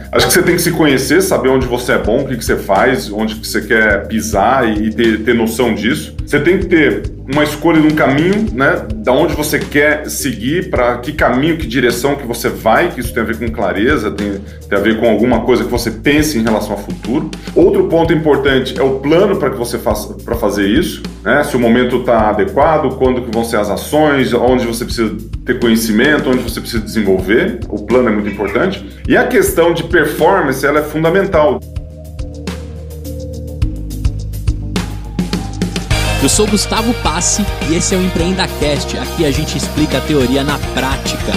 Acho que você tem que se conhecer, saber onde você é bom, o que você faz, onde que você quer pisar e ter noção disso. Você tem que ter uma escolha de um caminho, né? Da onde você quer seguir, para que caminho, que direção que você vai, que isso tem a ver com clareza, tem a ver com alguma coisa que você pense em relação ao futuro. Outro ponto importante é o plano para que você faça para fazer isso, né? Se o momento está adequado, quando que vão ser as ações, onde você precisa ter conhecimento, onde você precisa desenvolver. O plano é muito importante. E a questão de performance, ela é fundamental. Eu sou Gustavo Passi e esse é o EmpreendaCast. Aqui a gente explica a teoria na prática.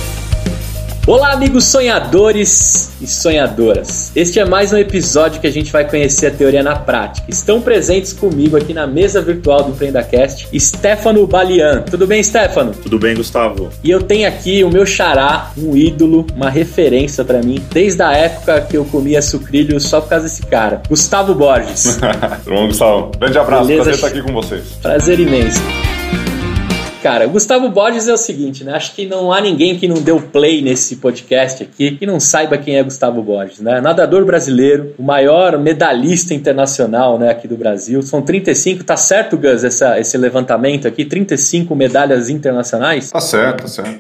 Olá, amigos sonhadores e sonhadoras. Este é mais um episódio que a gente vai conhecer a teoria na prática. Estão presentes comigo aqui na mesa virtual do EmpreendaCast, Stefano Balian. Tudo bem, Stefano? Tudo bem, Gustavo. E eu tenho aqui o meu xará, um ídolo, uma referência pra mim, desde a época que eu comia sucrilhos só por causa desse cara, Gustavo Borges. Tudo bom, Gustavo? Grande abraço, Beleza? Prazer estar aqui com vocês. Prazer imenso. Cara, o Gustavo Borges é o seguinte, né? Acho que não há ninguém que não deu play nesse podcast aqui que não saiba quem é Gustavo Borges, né? Nadador brasileiro, o maior medalhista internacional, né, aqui do Brasil. São 35, tá certo, Gus, esse levantamento aqui? 35 medalhas internacionais? Tá certo.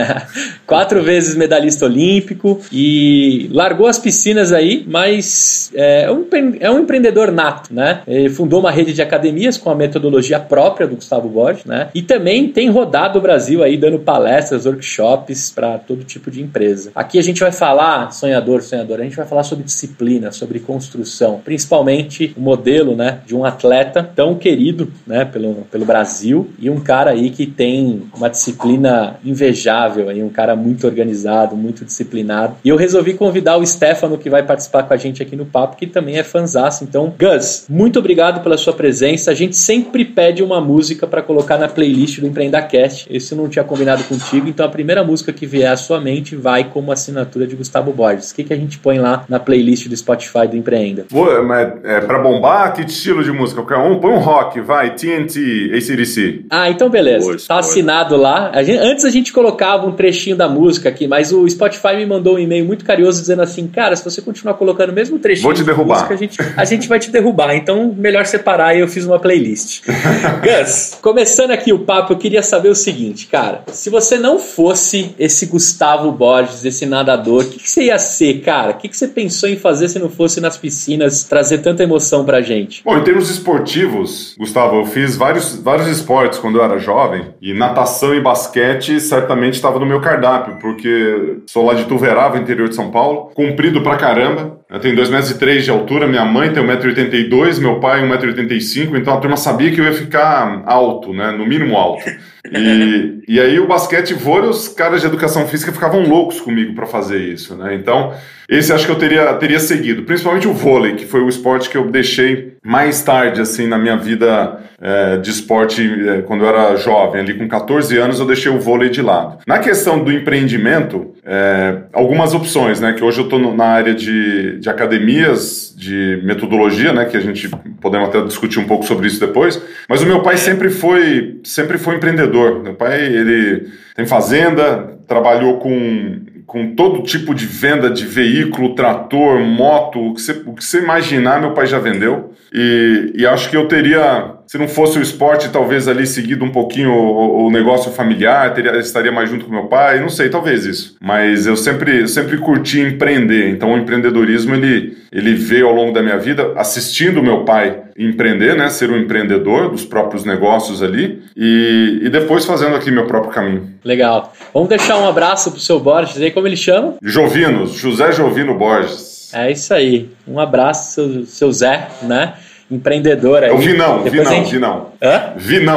4 vezes medalhista olímpico e largou as piscinas aí, mas é um empreendedor nato, né? Ele fundou uma rede de academias com a metodologia própria do Gustavo Borges, né? E também tem rodado o Brasil aí dando palestras, workshops para todo tipo de empresa. Aqui a gente vai falar, sonhador, a gente vai falar sobre disciplina, sobre construção, principalmente o modelo, né, de um atleta tão querido, né, pelo Brasil e um cara aí que tem uma disciplina invejável aí, um cara muito organizado, muito disciplinado. E eu resolvi convidar o Stefano, que vai participar com a gente aqui no papo, que também é fanzaço. Então, Gus, muito obrigado pela sua presença. A gente sempre pede uma música para colocar na playlist do EmpreendaCast. Esse eu não tinha combinado contigo, então a primeira música que vier à sua mente vai como assinatura de Gustavo Borges. O que a gente põe lá na playlist do Spotify do Empreenda? Pra bombar, que estilo de música? Qualquer um? Põe um rock, vai, TNT, AC/DC. Ah, então beleza. Tá assinado lá. Antes a gente colocava um trechinho da música aqui, mas o Spotify me mandou um e-mail muito carinhoso dizendo assim, cara, se você continuar colocando o mesmo trechinho vou te derrubar. Da música, a gente vai te derrubar, então melhor separar e eu fiz uma playlist. Gus, começando aqui o papo, eu queria saber o seguinte, cara, se você não fosse esse Gustavo Borges, esse nadador, o que você ia ser, cara? O que você pensou em fazer se não fosse nas piscinas trazer tanta emoção pra gente? Bom, em termos esportivos, Gustavo, eu fiz vários esportes quando eu era jovem, e natação e basquete certamente estava no meu cardápio, porque sou lá de Tuverava, interior de São Paulo, comprido pra caramba. Eu tenho 2,3 metros de altura, minha mãe tem 1,82 m, meu pai 1,85 m, então a turma sabia que eu ia ficar alto, né? No mínimo alto. E aí o basquete e vôlei, os caras de educação física ficavam loucos comigo para fazer isso, né? Então, esse acho que eu teria seguido, principalmente o vôlei, que foi o esporte que eu deixei mais tarde, assim, na minha vida de esporte, quando eu era jovem, ali com 14 anos, eu deixei o vôlei de lado. Na questão do empreendimento, algumas opções, né? Que hoje eu estou na área de academias, de metodologia, né? Que a gente podemos até discutir um pouco sobre isso depois, mas o meu pai sempre foi empreendedor. Meu pai, ele tem fazenda, trabalhou com todo tipo de venda de veículo, trator, moto, o que você imaginar, meu pai já vendeu. E acho que eu teria, se não fosse o esporte, talvez ali seguido um pouquinho o negócio familiar, estaria mais junto com meu pai, não sei, talvez isso. Mas eu sempre curti empreender, então o empreendedorismo ele veio ao longo da minha vida assistindo o meu pai empreender, né, ser um empreendedor dos próprios negócios ali e depois fazendo aqui meu próprio caminho. Legal. Vamos deixar um abraço pro seu Borges aí, como ele chama? José Jovino Borges. É isso aí. Um abraço, seu Zé, né? Empreendedor aí. É o Vinão. Hã?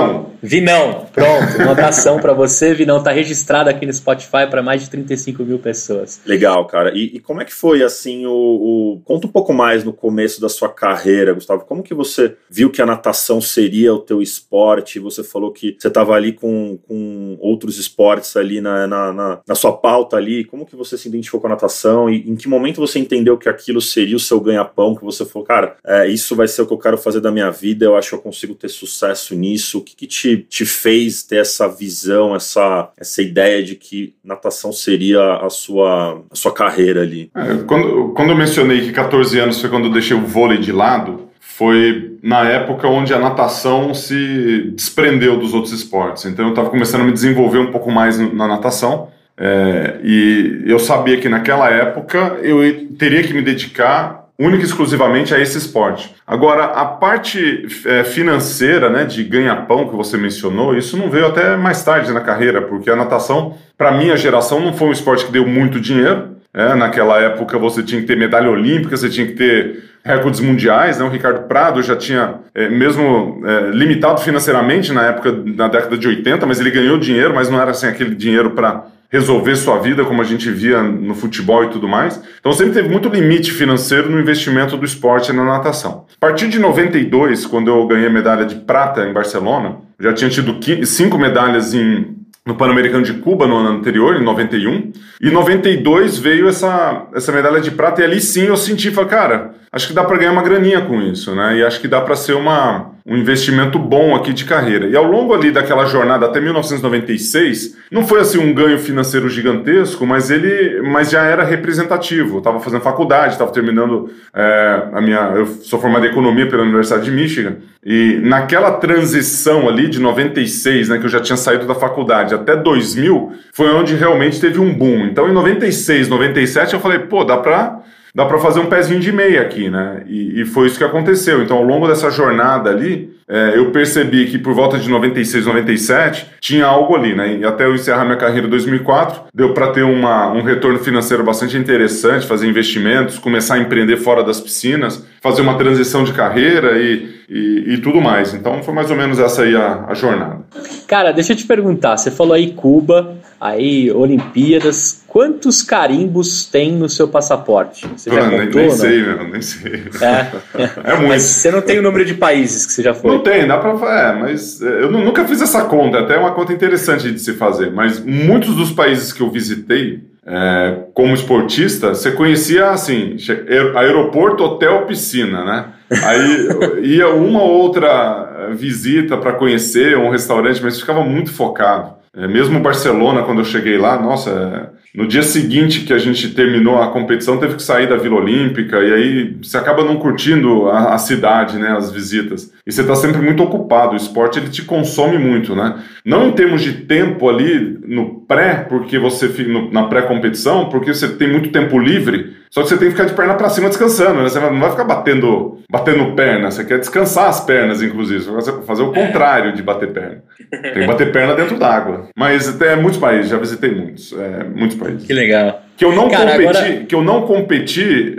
Vinão, pronto, um abração pra você, Vinão, tá registrado aqui no Spotify para mais de 35 mil pessoas. Legal, cara, e como é que foi, assim, conta um pouco mais no começo da sua carreira, Gustavo, como que você viu que a natação seria o teu esporte, você falou que você tava ali com outros esportes ali na sua pauta ali, como que você se identificou com a natação e em que momento você entendeu que aquilo seria o seu ganha-pão, que você falou, cara, isso vai ser o que eu quero fazer da minha vida, eu acho que eu consigo ter sucesso nisso, o que te fez fez ter essa visão, essa ideia de que natação seria a sua carreira ali? Quando eu mencionei que 14 anos foi quando eu deixei o vôlei de lado, foi na época onde a natação se desprendeu dos outros esportes. Então eu estava começando a me desenvolver um pouco mais na natação. E eu sabia que naquela época eu teria que me dedicar única e exclusivamente a esse esporte. Agora, a parte financeira, né, de ganha-pão que você mencionou, isso não veio até mais tarde na carreira, porque a natação, para minha geração, não foi um esporte que deu muito dinheiro. Naquela época você tinha que ter medalha olímpica, você tinha que ter recordes mundiais, né? O Ricardo Prado já tinha, mesmo limitado financeiramente na década de 80, mas ele ganhou dinheiro, mas não era assim aquele dinheiro para resolver sua vida, como a gente via no futebol e tudo mais. Então sempre teve muito limite financeiro no investimento do esporte na natação. A partir de 92, quando eu ganhei a medalha de prata em Barcelona, já tinha tido 5 medalhas no Pan-Americano de Cuba no ano anterior, em 91, e em 92 veio essa medalha de prata, e ali sim eu senti, falei, cara, acho que dá para ganhar uma graninha com isso, né? E acho que dá para ser um investimento bom aqui de carreira. E ao longo ali daquela jornada até 1996, não foi assim um ganho financeiro gigantesco, mas já era representativo. Eu estava fazendo faculdade, estava terminando eu sou formado em economia pela Universidade de Michigan, e naquela transição ali de 96, né, que eu já tinha saído da faculdade, até 2000, foi onde realmente teve um boom. Então em 96, 97 eu falei, pô, dá pra fazer um pezinho de meia aqui, né? E foi isso que aconteceu. Então, ao longo dessa jornada ali, eu percebi que por volta de 96, 97, tinha algo ali, né? E até eu encerrar minha carreira em 2004, deu para ter um retorno financeiro bastante interessante, fazer investimentos, começar a empreender fora das piscinas, fazer uma transição de carreira e tudo mais. Então, foi mais ou menos essa aí a jornada. Cara, deixa eu te perguntar, você falou aí Cuba, aí Olimpíadas, quantos carimbos tem no seu passaporte? Você já contou, nem sei, meu, nem sei. É muito. Mas você não tem o número de países que você já foi? Não tem, dá pra... mas eu nunca fiz essa conta, até é uma conta interessante de se fazer, mas muitos dos países que eu visitei, como esportista, você conhecia, assim, aeroporto, hotel, piscina, né? Aí ia uma ou outra visita para conhecer um restaurante, mas ficava muito focado. Mesmo Barcelona, quando eu cheguei lá, nossa, no dia seguinte que a gente terminou a competição, teve que sair da Vila Olímpica, e aí você acaba não curtindo a cidade, né, as visitas. E você está sempre muito ocupado, o esporte ele te consome muito, né? Não em termos de tempo ali no porque você na pré-competição, porque você tem muito tempo livre, só que você tem que ficar de perna para cima descansando, né? Você não vai ficar batendo perna, você quer descansar as pernas, inclusive, você vai fazer o contrário de bater perna. Tem que bater perna dentro d'água. Mas até muitos países, já visitei muitos países. Que legal. Que eu não competi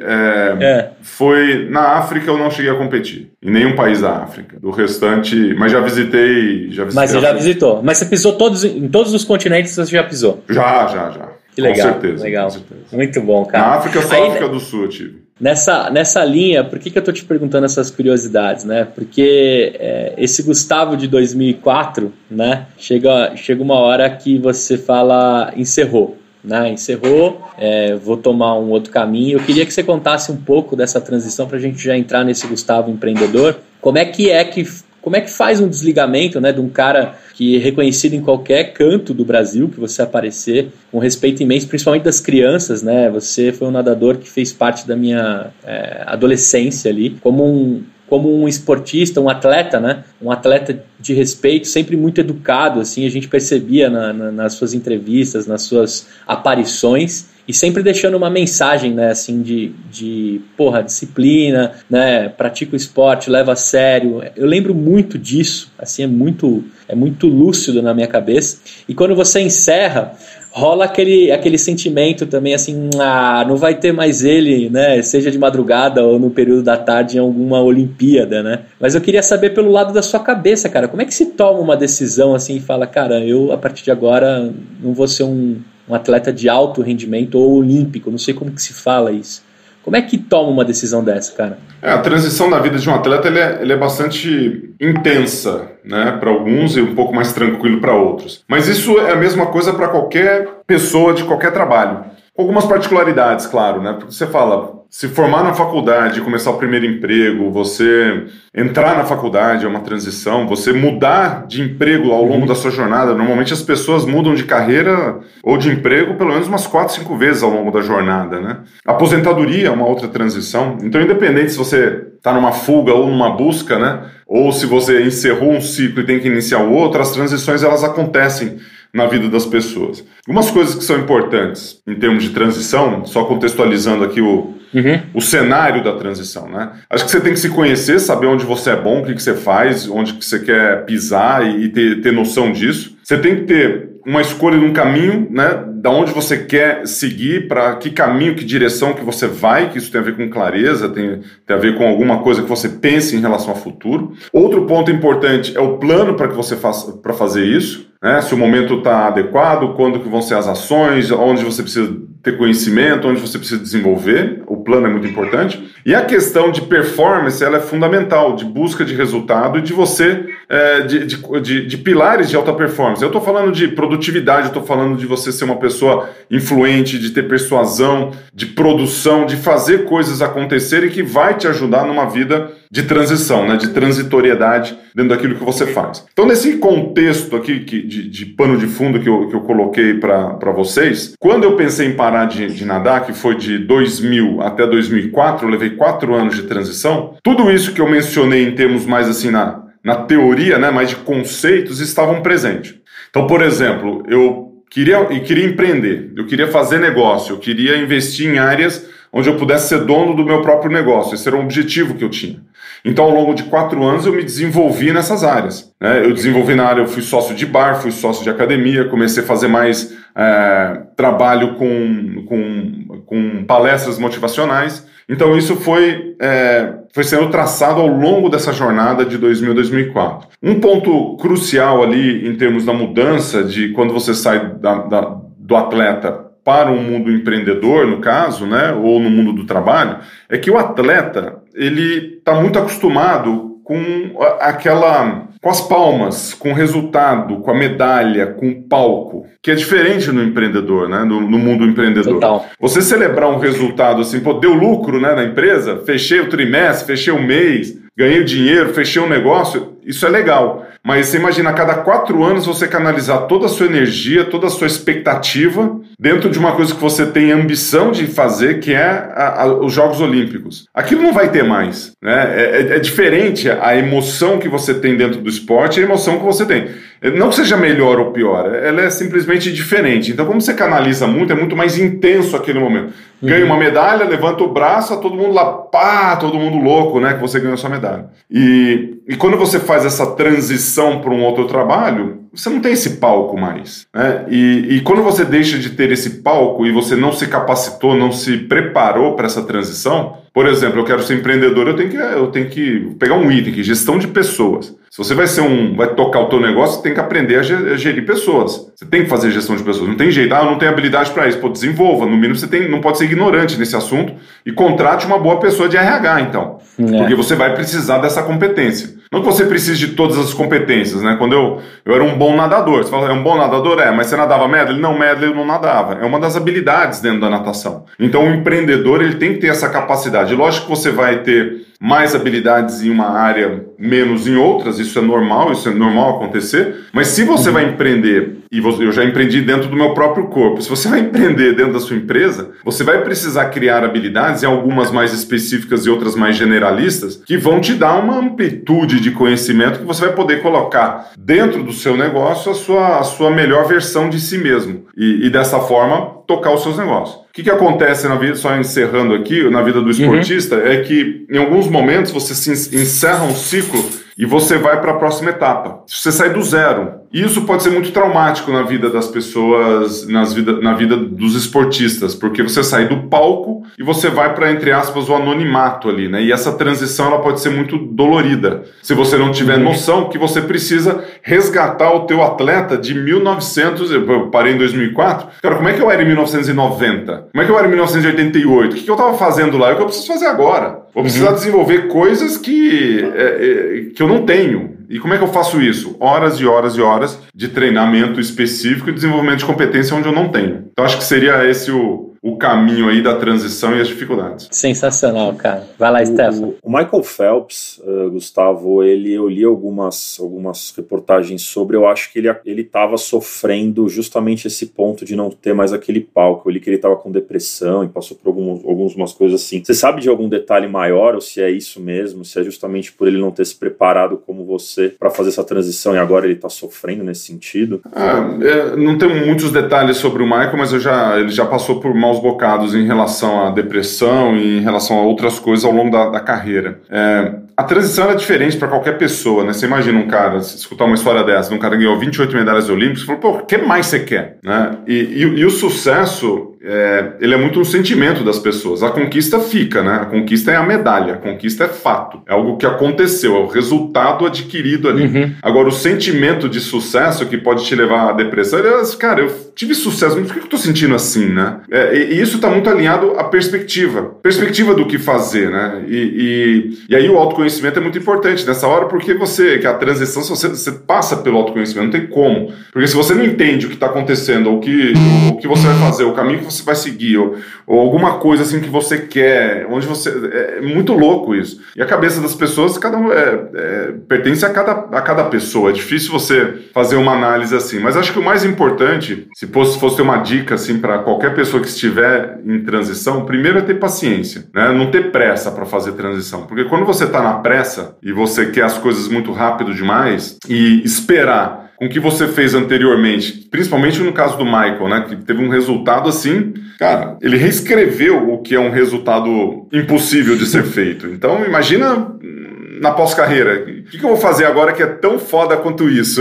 foi na África, eu não cheguei a competir. Em nenhum país da África. Do restante, mas já visitei. Mas você já visitou. Mas você pisou em todos os continentes, você já pisou? Já. Que legal. Com certeza. Legal. Com certeza. Muito bom, cara. Na África, só a África do Sul eu tive. Nessa linha, por que eu tô te perguntando essas curiosidades, né? Porque esse Gustavo de 2004, né? Chega uma hora que você fala, encerrou. Né? Encerrou, vou tomar um outro caminho. Eu queria que você contasse um pouco dessa transição para a gente já entrar nesse Gustavo empreendedor. Como é que faz um desligamento, né, de um cara que é reconhecido em qualquer canto do Brasil que você aparecer, com respeito imenso, principalmente das crianças, né? Você foi um nadador que fez parte da minha adolescência ali, como um esportista, um atleta, né? Um atleta de respeito, sempre muito educado, assim, a gente percebia nas suas entrevistas, nas suas aparições, e sempre deixando uma mensagem, né, assim, de disciplina, né, pratica o esporte, leva a sério. Eu lembro muito disso, assim, é muito lúcido na minha cabeça. E quando você encerra, rola aquele sentimento também, assim, não vai ter mais ele, né, seja de madrugada ou no período da tarde em alguma Olimpíada, né? Mas eu queria saber pelo lado da sua cabeça, cara, como é que se toma uma decisão assim e fala, cara, eu a partir de agora não vou ser um atleta de alto rendimento ou olímpico, não sei como que se fala isso. Como é que toma uma decisão dessa, cara? A transição na vida de um atleta ele é bastante intensa, né, para alguns e um pouco mais tranquilo para outros. Mas isso é a mesma coisa para qualquer pessoa de qualquer trabalho. Com algumas particularidades, claro, né? Porque você fala, se formar na faculdade, começar o primeiro emprego, você entrar na faculdade é uma transição, você mudar de emprego ao longo da sua jornada. Normalmente as pessoas mudam de carreira ou de emprego pelo menos umas 4, 5 vezes ao longo da jornada, né? Aposentadoria é uma outra transição. Então, independente se você está numa fuga ou numa busca, né? Ou se você encerrou um ciclo e tem que iniciar o outro, as transições elas acontecem na vida das pessoas. Algumas coisas que são importantes em termos de transição, só contextualizando aqui o cenário da transição, né? Acho que você tem que se conhecer, saber onde você é bom, o que você faz, onde que você quer pisar e ter noção disso. Você tem que ter uma escolha de um caminho, né? Da onde você quer seguir, para que caminho, que direção que você vai, que isso tem a ver com clareza, tem a ver com alguma coisa que você pense em relação ao futuro. Outro ponto importante é o plano para que você faça para fazer isso, né? Se o momento está adequado, quando que vão ser as ações, onde você precisa ter conhecimento, onde você precisa desenvolver. O plano é muito importante. E a questão de performance, ela é fundamental, de busca de resultado e de você, de pilares de alta performance. Eu estou falando de produtividade, eu estou falando de você ser uma pessoa influente, de ter persuasão, de produção, de fazer coisas acontecerem que vai te ajudar numa vida de transição, né, de transitoriedade dentro daquilo que você faz. Então, nesse contexto aqui de pano de fundo que eu coloquei para vocês, quando eu pensei em parar de nadar, que foi de 2000 até 2004, eu levei 4 anos de transição, tudo isso que eu mencionei em termos mais assim na teoria, né, mais de conceitos, estavam presentes. Então, por exemplo, eu queria empreender, eu queria fazer negócio, eu queria investir em áreas onde eu pudesse ser dono do meu próprio negócio. Esse era um objetivo que eu tinha. Então, ao longo de 4 anos, eu me desenvolvi nessas áreas, né? Eu desenvolvi na área, eu fui sócio de bar, fui sócio de academia, comecei a fazer mais trabalho com palestras motivacionais. Então, isso foi sendo traçado ao longo dessa jornada de 2000 a 2004. Um ponto crucial ali, em termos da mudança, de quando você sai do atleta para um mundo empreendedor, no caso, né, ou no mundo do trabalho, é que o atleta, ele está muito acostumado com com as palmas, com o resultado, com a medalha, com o palco, que é diferente no empreendedor, né, no mundo empreendedor. Total. Você celebrar um resultado assim, pô, deu lucro, né, na empresa, fechei o trimestre, fechei o mês, ganhei dinheiro, fechei um negócio, isso é legal. Mas você imagina, a cada 4 anos você canalizar toda a sua energia, toda a sua expectativa dentro de uma coisa que você tem ambição de fazer, que é os Jogos Olímpicos. Aquilo não vai ter mais, né? É diferente a emoção que você tem dentro do esporte e a emoção que você tem. Não que seja melhor ou pior, ela é simplesmente diferente. Então, como você canaliza muito, é muito mais intenso aquele momento. Ganha uma medalha, levanta o braço, todo mundo lá, pá, todo mundo louco, né, que você ganhou a sua medalha. E quando você faz essa transição para um outro trabalho, você não tem esse palco mais, né? E quando você deixa de ter esse palco e você não se capacitou, não se preparou para essa transição, por exemplo, eu quero ser empreendedor, eu tenho que pegar um item aqui, gestão de pessoas. Se você vai tocar o teu negócio, você tem que aprender a gerir pessoas. Você tem que fazer gestão de pessoas. Não tem jeito, eu não tenho habilidade para isso. Pô, desenvolva. No mínimo, você não pode ser ignorante nesse assunto e contrate uma boa pessoa de RH, então. Porque você vai precisar dessa competência. Não que você precise de todas as competências, né? Quando eu era um bom nadador, você fala, é um bom nadador? Mas você nadava medley? Não, medley eu não nadava. É uma das habilidades dentro da natação. Então, o empreendedor, ele tem que ter essa capacidade. Lógico que você vai ter mais habilidades em uma área, menos em outras, isso é normal acontecer, mas se você vai empreender, e eu já empreendi dentro do meu próprio corpo, se você vai empreender dentro da sua empresa, você vai precisar criar habilidades, em algumas mais específicas e outras mais generalistas, que vão te dar uma amplitude de conhecimento que você vai poder colocar dentro do seu negócio a sua melhor versão de si mesmo, e dessa forma tocar os seus negócios. O que acontece na vida, só encerrando aqui, na vida do esportista, é que em alguns momentos você encerra um ciclo e você vai para a próxima etapa. Você sai do zero. E isso pode ser muito traumático na vida das pessoas, na vida dos esportistas, porque você sai do palco e você vai para, entre aspas, o anonimato ali, né? E essa transição ela pode ser muito dolorida, se você não tiver noção que você precisa resgatar o teu atleta de 1900, eu parei em 2004, cara, como é que eu era em 1990? Como é que eu era em 1988? O que eu estava fazendo lá? É o que eu preciso fazer agora. Vou precisar desenvolver coisas que eu não tenho. E como é que eu faço isso? Horas e horas e horas de treinamento específico e desenvolvimento de competência onde eu não tenho. Então acho que seria esse o o caminho aí da transição e as dificuldades. Sensacional, cara. Vai lá, Stefano. O Michael Phelps, Gustavo, eu li algumas reportagens sobre, eu acho que ele estava sofrendo justamente esse ponto de não ter mais aquele palco. Eu li que ele estava com depressão e passou por algumas coisas assim. Você sabe de algum detalhe maior, ou se é isso mesmo, se é justamente por ele não ter se preparado como você para fazer essa transição e agora ele está sofrendo nesse sentido? Não tenho muitos detalhes sobre o Michael, mas ele já passou por maus bocados em relação à depressão e em relação a outras coisas ao longo da carreira. A transição é diferente para qualquer pessoa, né? Você imagina um cara, escutar uma história dessa, um cara que ganhou 28 medalhas olímpicas, falou, pô, o que mais você quer? Né? E o sucesso, ele é muito um sentimento das pessoas. A conquista fica, né? A conquista é a medalha, a conquista é fato, é algo que aconteceu, é o resultado adquirido ali. Uhum. Agora, o sentimento de sucesso que pode te levar à depressão, cara, eu tive sucesso, mas por que eu tô sentindo assim, né? E isso está muito alinhado à perspectiva do que fazer, né? E aí o autoconhecimento é muito importante nessa hora, porque que a transição, se você passa pelo autoconhecimento, não tem como. Porque se você não entende o que está acontecendo, ou o que você vai fazer, o caminho que você vai seguir, ou alguma coisa assim que você quer, onde você... É muito louco isso. E a cabeça das pessoas, cada um pertence a cada pessoa. É difícil você fazer uma análise assim. Mas acho que o mais importante, se fosse ter uma dica assim para qualquer pessoa que estiver em transição, primeiro é ter paciência, né? Não ter pressa para fazer transição. Porque quando você está na pressa e você quer as coisas muito rápido demais e esperar com o que você fez anteriormente, principalmente no caso do Michael, né, que teve um resultado assim, cara, ele reescreveu o que é um resultado impossível de ser feito. Então, imagina na pós-carreira, o que eu vou fazer agora que é tão foda quanto isso?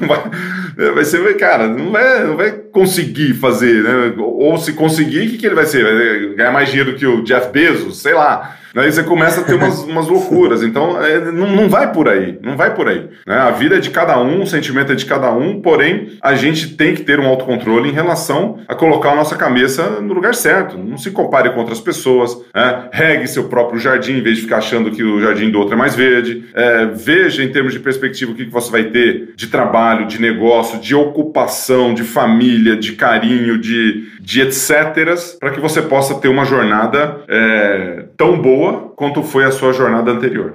Vai ser, cara, não vai conseguir fazer, né? Ou se conseguir, o que ele vai ser? Vai ganhar mais dinheiro que o Jeff Bezos? Sei lá. Aí você começa a ter umas loucuras. Então, não vai por aí. Não vai por aí. Né? A vida é de cada um, o sentimento é de cada um, porém, a gente tem que ter um autocontrole em relação a colocar a nossa cabeça no lugar certo. Não se compare com outras pessoas. Né? Regue seu próprio jardim, em vez de ficar achando que o jardim do outro é mais verde. Veja, em termos de perspectiva, o que você vai ter de trabalho, de negócio, de ocupação, de família, de carinho, de etc., para que você possa ter uma jornada tão boa quanto foi a sua jornada anterior.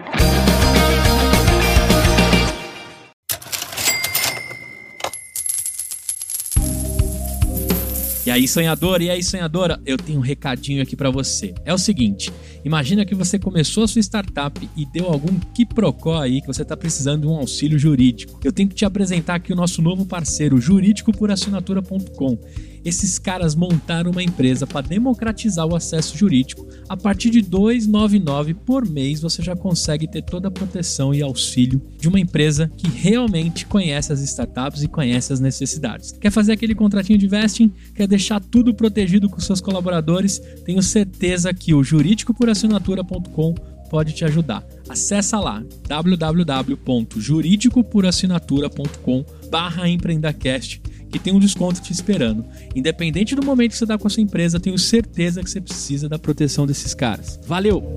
E aí, sonhador, e aí, sonhadora, eu tenho um recadinho aqui pra você. É o seguinte, imagina que você começou a sua startup e deu algum quiprocó aí que você tá precisando de um auxílio jurídico. Eu tenho que te apresentar aqui o nosso novo parceiro, juridicoporassinatura.com. Esses caras montaram uma empresa para democratizar o acesso jurídico. A partir de R$ 2,99 por mês, você já consegue ter toda a proteção e auxílio de uma empresa que realmente conhece as startups e conhece as necessidades. Quer fazer aquele contratinho de vesting? Quer deixar tudo protegido com seus colaboradores? Tenho certeza que o juridicoporassinatura.com pode te ajudar. Acesse lá www.juridicoporassinatura.com/empreendacast que tem um desconto te esperando. Independente do momento que você está com a sua empresa, tenho certeza que você precisa da proteção desses caras. Valeu!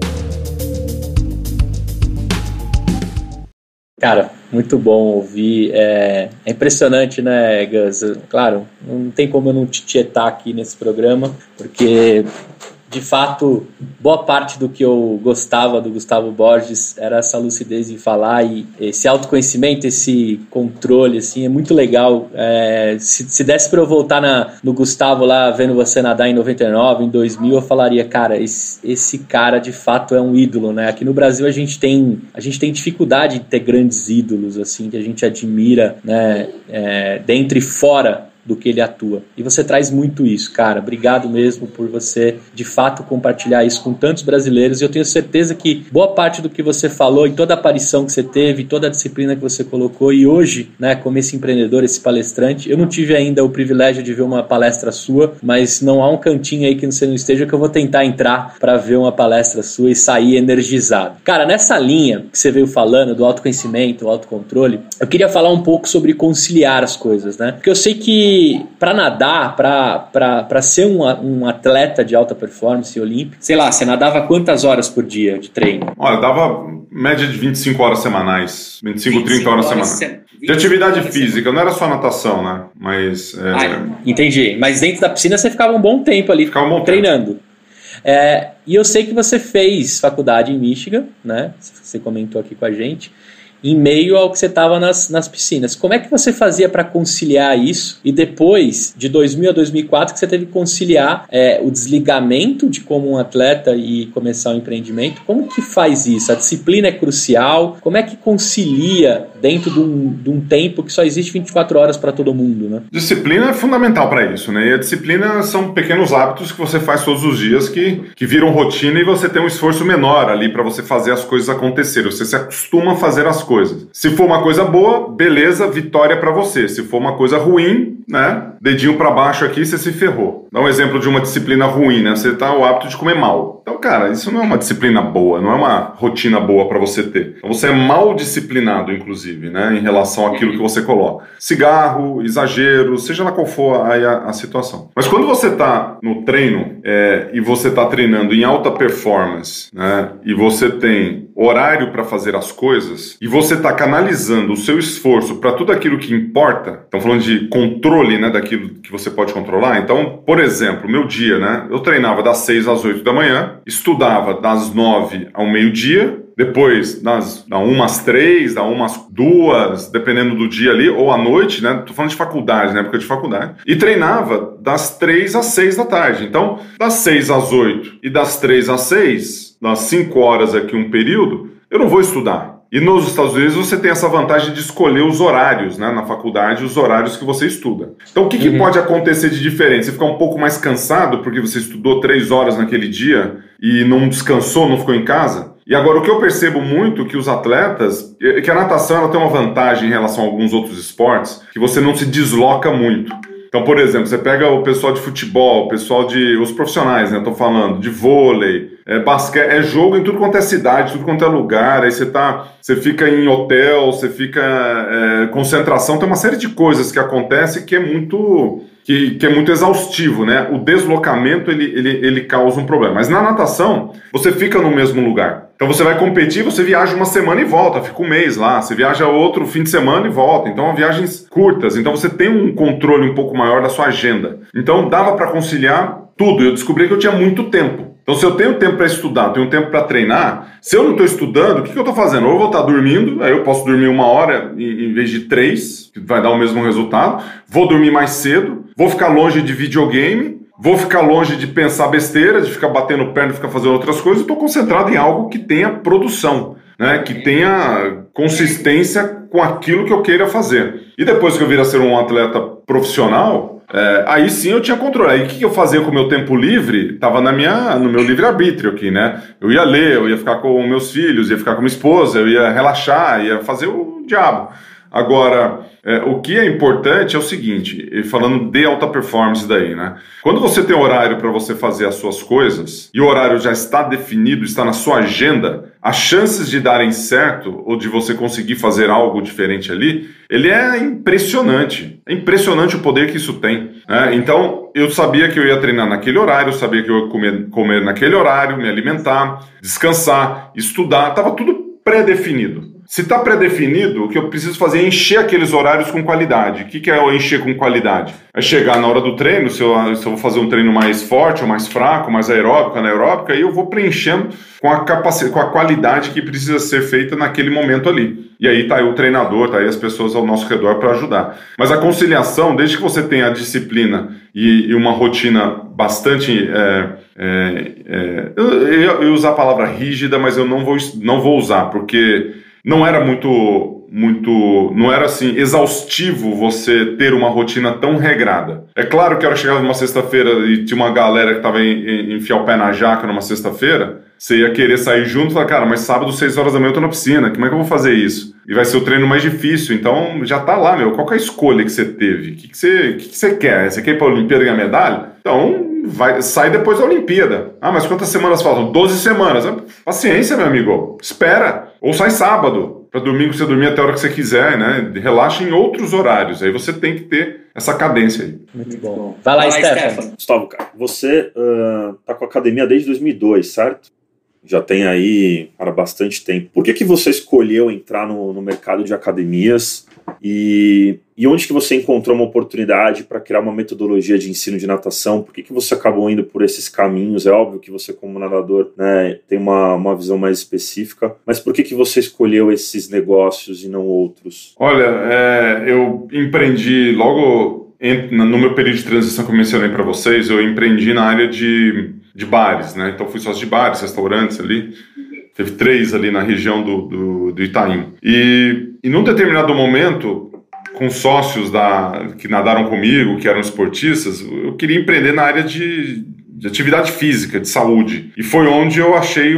Cara, muito bom ouvir. É impressionante, né, Gus? Claro, não tem como eu não te tietar aqui nesse programa, porque... De fato, boa parte do que eu gostava do Gustavo Borges era essa lucidez em falar e esse autoconhecimento, esse controle, assim, é muito legal. Se desse para eu voltar no Gustavo lá, vendo você nadar em 99, em 2000, eu falaria, cara, esse cara de fato é um ídolo, né? Aqui no Brasil a gente tem dificuldade de ter grandes ídolos, assim, que a gente admira, né? Dentro e fora do que ele atua. E você traz muito isso, cara. Obrigado mesmo por você, de fato, compartilhar isso com tantos brasileiros. E eu tenho certeza que boa parte do que você falou e toda a aparição que você teve, toda a disciplina que você colocou, e hoje, né, como esse empreendedor, esse palestrante, eu não tive ainda o privilégio de ver uma palestra sua, mas não há um cantinho aí que você não esteja que eu vou tentar entrar para ver uma palestra sua e sair energizado. Cara, nessa linha que você veio falando do autoconhecimento, do autocontrole, eu queria falar um pouco sobre conciliar as coisas, né? Porque eu sei que para nadar, para ser um atleta de alta performance olímpico, sei lá, você nadava quantas horas por dia de treino? Olha, eu dava média de 25 horas semanais, 25, 30 horas semanais. De atividade física, não era só natação, né? Mas... entendi. Mas dentro da piscina você ficava um bom tempo ali treinando. E eu sei que você fez faculdade em Michigan, né? Você comentou aqui com a gente, em meio ao que você estava nas piscinas. Como é que você fazia para conciliar isso? E depois, de 2000 a 2004, que você teve que conciliar o desligamento de como um atleta e começar um empreendimento. Como que faz isso? A disciplina é crucial? Como é que concilia dentro de um tempo que só existe 24 horas para todo mundo, né? Disciplina é fundamental para isso, né? E a disciplina são pequenos hábitos que você faz todos os dias que viram rotina e você tem um esforço menor ali para você fazer as coisas acontecerem. Você se acostuma a fazer as coisas. Se for uma coisa boa, beleza, vitória para você. Se for uma coisa ruim, né? Dedinho para baixo aqui, você se ferrou. Dá um exemplo de uma disciplina ruim, né? Você tá o hábito de comer mal. Então, cara, isso não é uma disciplina boa, não é uma rotina boa para você ter. Então, você é mal disciplinado, inclusive, né? Em relação àquilo que você coloca. Cigarro, exagero, seja lá qual for aí a situação. Mas quando você tá no treino e você tá treinando em alta performance, né? E você tem horário para fazer as coisas e você tá canalizando o seu esforço para tudo aquilo que importa, estamos falando de controle, né, daquilo que você pode controlar. Então, por exemplo, meu dia, né, eu treinava das 6 às 8 da manhã, estudava das 9 ao meio-dia, depois da 1 às 3, da 1 às 2, dependendo do dia ali, ou à noite, né? Tô falando de faculdade, na época de faculdade. E treinava das 3 às 6 da tarde. Então, das 6 às 8 e das 3 às 6, das 5 horas aqui um período, eu não vou estudar. E nos Estados Unidos você tem essa vantagem de escolher os horários, né, na faculdade, os horários que você estuda. Então o que pode acontecer de diferente? Você ficar um pouco mais cansado porque você estudou 3 horas naquele dia e não descansou, não ficou em casa? E agora o que eu percebo muito que os atletas, que a natação ela tem uma vantagem em relação a alguns outros esportes, que você não se desloca muito. Então, por exemplo, você pega o pessoal de futebol, o pessoal os profissionais, né? Eu tô falando de vôlei, basquete, jogo em tudo quanto é cidade, tudo quanto é lugar. Aí você fica em hotel, você fica concentração, tem uma série de coisas que acontecem que é muito exaustivo, né? O deslocamento ele causa um problema. Mas na natação, você fica no mesmo lugar. Então você vai competir, você viaja uma semana e volta, fica um mês lá. Você viaja outro fim de semana e volta. Então, viagens curtas. Então você tem um controle um pouco maior da sua agenda. Então dava para conciliar tudo. Eu descobri que eu tinha muito tempo. Então, se eu tenho tempo para estudar, tenho tempo para treinar, se eu não estou estudando, o que eu estou fazendo? Ou eu vou estar dormindo, aí eu posso dormir 1 hora em vez de 3, que vai dar o mesmo resultado. Vou dormir mais cedo, vou ficar longe de videogame, vou ficar longe de pensar besteira, de ficar batendo perna, de ficar fazendo outras coisas. Estou concentrado em algo que tenha produção, né? Que tenha consistência com aquilo que eu queira fazer. E depois que eu vir a ser um atleta profissional... aí sim eu tinha controle. Aí o que eu fazia com o meu tempo livre? Estava no meu livre-arbítrio aqui, né? Eu ia ler, eu ia ficar com meus filhos, ia ficar com minha esposa, eu ia relaxar, ia fazer o diabo. Agora, o que é importante é o seguinte, falando de alta performance daí, né? Quando você tem horário para você fazer as suas coisas, e o horário já está definido, está na sua agenda, as chances de darem certo, ou de você conseguir fazer algo diferente ali, ele é impressionante. É impressionante o poder que isso tem, né? Então, eu sabia que eu ia treinar naquele horário, eu sabia que eu ia comer naquele horário, me alimentar, descansar, estudar, estava tudo pré-definido. Se está pré-definido, o que eu preciso fazer é encher aqueles horários com qualidade. O que é eu encher com qualidade? É chegar na hora do treino, se eu vou fazer um treino mais forte ou mais fraco, mais aeróbico, anaeróbico, aí eu vou preenchendo com a capacidade, com a qualidade que precisa ser feita naquele momento ali. E aí tá aí o treinador, tá aí as pessoas ao nosso redor para ajudar. Mas a conciliação, desde que você tenha a disciplina e uma rotina bastante... eu ia usar a palavra rígida, mas eu não vou usar, porque... Não era não era assim exaustivo você ter uma rotina tão regrada. É claro que a hora que chegava numa sexta-feira e tinha uma galera que estava enfiar o pé na jaca numa sexta-feira, você ia querer sair junto e falar, cara, mas sábado 6 horas da manhã eu tô na piscina, como é que eu vou fazer isso? E vai ser o treino mais difícil, então já tá lá, qual que é a escolha que você teve? O que você quer? Você quer ir pra Olimpíada e ganhar medalha? Então, sai depois da Olimpíada. Ah, mas quantas semanas faltam? 12 semanas. Paciência, meu amigo. Espera. Ou sai sábado. Para domingo você dormir até a hora que você quiser, né? Relaxa em outros horários. Aí você tem que ter essa cadência aí. Muito bom. Vai lá, Stefano. Gustavo, cara, você tá com a academia desde 2002, certo? Já tem aí para bastante tempo. Por que você escolheu entrar no mercado de academias E onde que você encontrou uma oportunidade para criar uma metodologia de ensino de natação? Por que você acabou indo por esses caminhos? É óbvio que você, como nadador, né, tem uma visão mais específica, mas por que você escolheu esses negócios e não outros? Olha, eu empreendi logo no meu período de transição que eu mencionei para vocês, eu empreendi na área de bares, né? Então fui sócio de bares, restaurantes ali. Teve 3 ali na região do Itaim. E num determinado momento, com sócios que nadaram comigo, que eram esportistas, eu queria empreender na área de atividade física, de saúde. E foi onde eu achei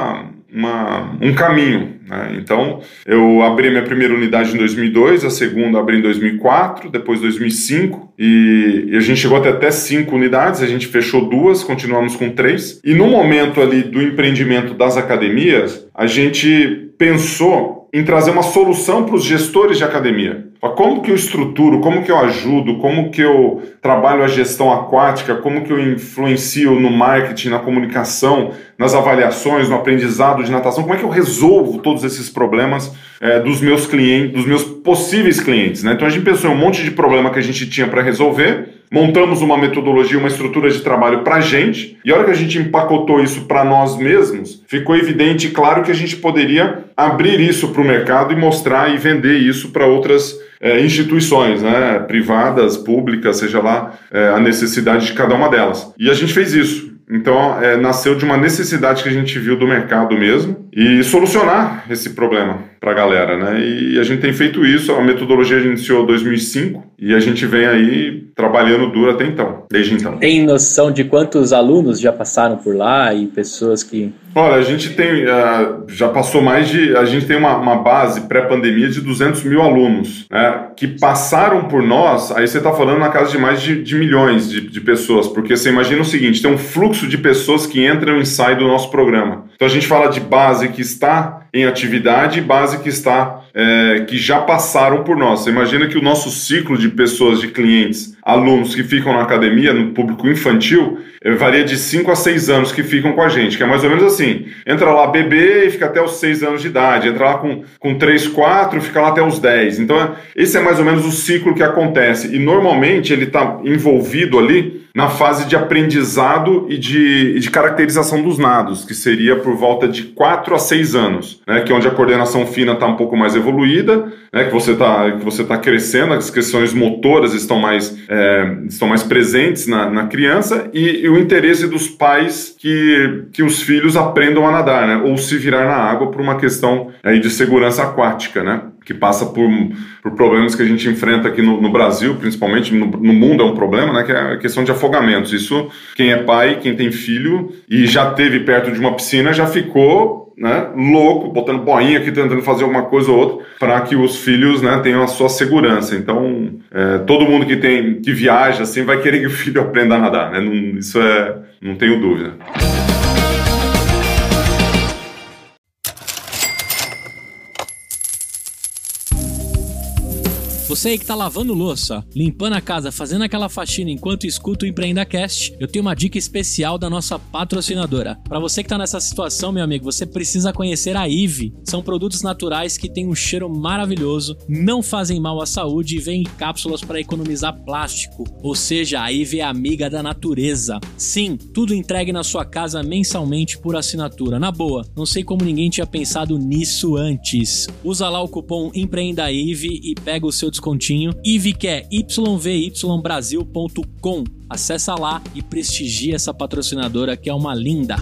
um caminho, né? Então, eu abri a minha primeira unidade em 2002, a segunda abri em 2004, depois 2005, e a gente chegou até 5 unidades, a gente fechou 2, continuamos com 3. E no momento ali do empreendimento das academias, a gente pensou em trazer uma solução para os gestores de academia. Como que eu estruturo, como que eu ajudo, como que eu trabalho a gestão aquática, como que eu influencio no marketing, na comunicação, nas avaliações, no aprendizado de natação, como é que eu resolvo todos esses problemas dos meus clientes, dos meus possíveis clientes, né? Então a gente pensou em um monte de problema que a gente tinha para resolver, montamos uma metodologia, uma estrutura de trabalho para a gente, e a hora que a gente empacotou isso para nós mesmos, ficou evidente e claro que a gente poderia abrir isso para o mercado e mostrar e vender isso para outras instituições, né, privadas, públicas, seja lá a necessidade de cada uma delas. E a gente fez isso. Então, nasceu de uma necessidade que a gente viu do mercado mesmo e solucionar esse problema para a galera, né? E a gente tem feito isso, a metodologia iniciou em 2005 e a gente vem aí trabalhando duro até então, desde então. Tem noção de quantos alunos já passaram por lá e pessoas que... Olha, a gente tem, já passou a gente tem uma base pré-pandemia de 200 mil alunos, né, que passaram por nós, aí você está falando na casa de mais de milhões de pessoas, porque você imagina o seguinte, tem um fluxo de pessoas que entram e saem do nosso programa. Então a gente fala de base que está em atividade e base que já passaram por nós. Você imagina que o nosso ciclo de pessoas, de clientes, alunos que ficam na academia, no público infantil, varia de 5 a 6 anos que ficam com a gente, que é mais ou menos assim, entra lá bebê e fica até os 6 anos de idade, entra lá com 3, 4 e fica lá até os 10. Então esse é mais ou menos o ciclo que acontece e normalmente ele está envolvido ali na fase de aprendizado e de caracterização dos nados, que seria por volta de 4 a 6 anos, né, que é onde a coordenação fina está um pouco mais evoluída, né, que você tá crescendo, as questões motoras estão mais presentes na criança e o interesse dos pais que os filhos aprendam a nadar, né, ou se virar na água por uma questão aí de segurança aquática, né, que passa por problemas que a gente enfrenta aqui no Brasil, principalmente no mundo é um problema, né, que é a questão de afogamentos. Isso, quem é pai, quem tem filho e já esteve perto de uma piscina, já ficou, né, louco, botando boinha aqui, tentando fazer alguma coisa ou outra, para que os filhos, né, tenham a sua segurança. Então, todo mundo que viaja assim vai querer que o filho aprenda a nadar, né? Não tenho dúvida. Você aí que tá lavando louça, limpando a casa, fazendo aquela faxina enquanto escuta o EmpreendaCast, eu tenho uma dica especial da nossa patrocinadora. Para você que tá nessa situação, meu amigo, você precisa conhecer a IVE. São produtos naturais que têm um cheiro maravilhoso, não fazem mal à saúde e vêm em cápsulas para economizar plástico. Ou seja, a IVE é amiga da natureza. Sim, tudo entregue na sua casa mensalmente por assinatura. Na boa, não sei como ninguém tinha pensado nisso antes. Usa lá o cupom EmpreendaIVE e pega o seu descontinho. IVE que é yvybrasil.com. Acessa lá e prestigia essa patrocinadora que é uma linda.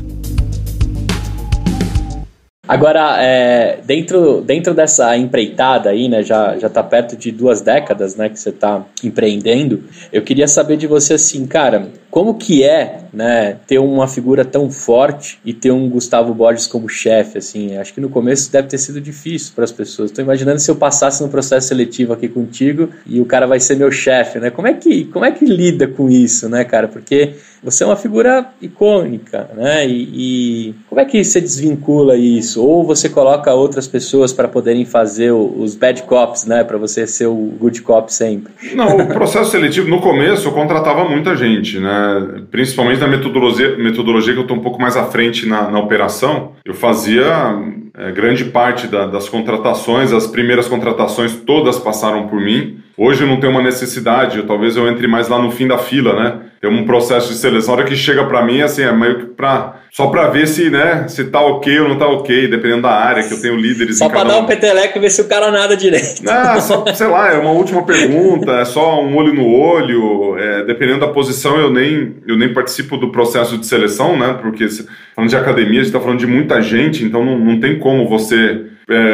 Agora, dentro dessa empreitada aí, né, já tá perto de 2 décadas, né, que você tá empreendendo, eu queria saber de você assim, cara, como que né, ter uma figura tão forte e ter um Gustavo Borges como chefe, assim, acho que no começo deve ter sido difícil para as pessoas. Estou imaginando se eu passasse no processo seletivo aqui contigo e o cara vai ser meu chefe, né, como é que lida com isso, né, cara, porque você é uma figura icônica, né, e como é que você desvincula isso? Ou você coloca outras pessoas para poderem fazer os bad cops, né, para você ser o good cop sempre? Não, o processo seletivo, no começo, eu contratava muita gente, né, principalmente na metodologia que eu estou um pouco mais à frente na operação, eu fazia grande parte das contratações, as primeiras contratações todas passaram por mim. Hoje eu não tenho uma necessidade, talvez eu entre mais lá no fim da fila, né? Tem um processo de seleção, a hora que chega para mim, assim, é meio que só para ver se, né, se tá ok ou não tá ok, dependendo da área, que eu tenho líderes só em cada para dar um peteleco e ver se o cara nada direito. Só, sei lá, é uma última pergunta, é só um olho no olho, dependendo da posição eu nem participo do processo de seleção, né, porque falando de academia, a gente tá falando de muita gente, então não tem como você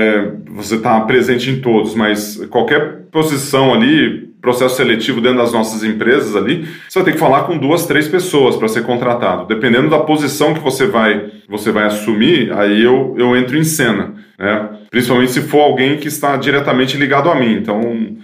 tá presente em todos, mas qualquer posição ali, processo seletivo dentro das nossas empresas ali, você vai ter que falar com 2, 3 pessoas para ser contratado. Dependendo da posição que você vai assumir, aí eu entro em cena, né? Principalmente se for alguém que está diretamente ligado a mim. Então,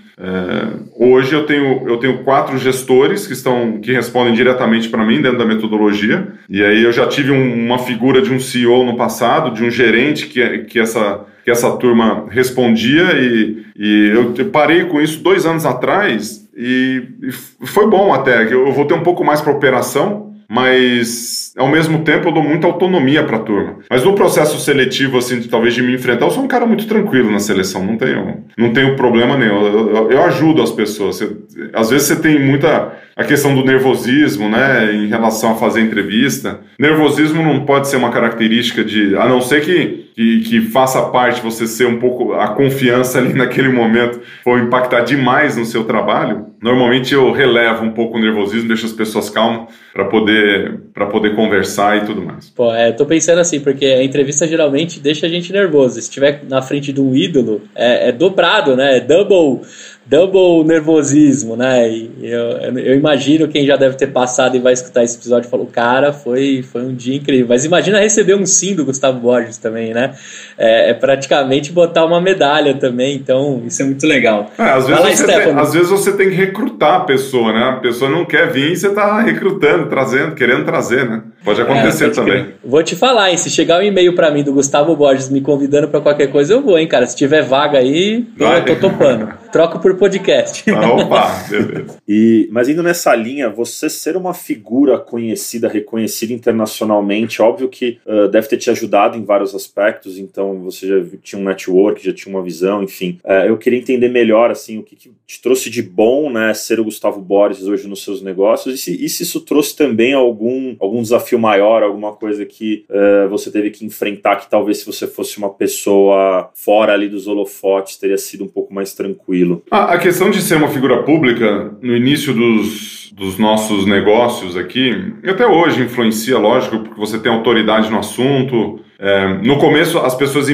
hoje eu tenho 4 gestores que respondem diretamente para mim dentro da metodologia, e aí eu já tive uma figura de um CEO no passado, de um gerente que essa turma respondia, e eu parei com isso 2 anos atrás, e foi bom até, que eu voltei um pouco mais para operação, mas ao mesmo tempo eu dou muita autonomia para a turma. Mas no processo seletivo, assim, talvez de me enfrentar, eu sou um cara muito tranquilo na seleção, não tenho problema nenhum, eu ajudo as pessoas. Às vezes você tem a questão do nervosismo, né, em relação a fazer entrevista. Nervosismo não pode ser uma característica a não ser que faça parte você ser um pouco, a confiança ali naquele momento for impactar demais no seu trabalho. Normalmente eu relevo um pouco o nervosismo, deixo as pessoas calmas para poder conversar e tudo mais. Pô, tô pensando assim, porque a entrevista geralmente deixa a gente nervoso. Se estiver na frente de um ídolo, é dobrado, né? É double nervosismo, né? E eu imagino quem já deve ter passado e vai escutar esse episódio e falou, cara, foi um dia incrível. Mas imagina receber um sim do Gustavo Borges também, né? É praticamente botar uma medalha também, então isso é muito legal. Às vezes você tem que recrutar a pessoa, né? A pessoa não quer vir e você tá recrutando, querendo trazer, né? Pode acontecer também. Vou te falar, hein? Se chegar um e-mail pra mim do Gustavo Borges me convidando pra qualquer coisa, eu vou, hein, cara? Se tiver vaga aí, eu tô topando. Troco por podcast. Opa, beleza. Mas indo nessa linha, você ser uma figura conhecida, reconhecida internacionalmente, óbvio que deve ter te ajudado em vários aspectos, então você já tinha um network, já tinha uma visão, enfim. Eu queria entender melhor, assim, o que te trouxe de bom, né, ser o Gustavo Borges hoje nos seus negócios, e se isso trouxe também algum desafio maior, alguma coisa que você teve que enfrentar, que talvez se você fosse uma pessoa fora ali dos holofotes, teria sido um pouco mais tranquilo. A questão de ser uma figura pública no início dos nossos negócios aqui, e até hoje influencia, lógico, porque você tem autoridade no assunto. No começo as pessoas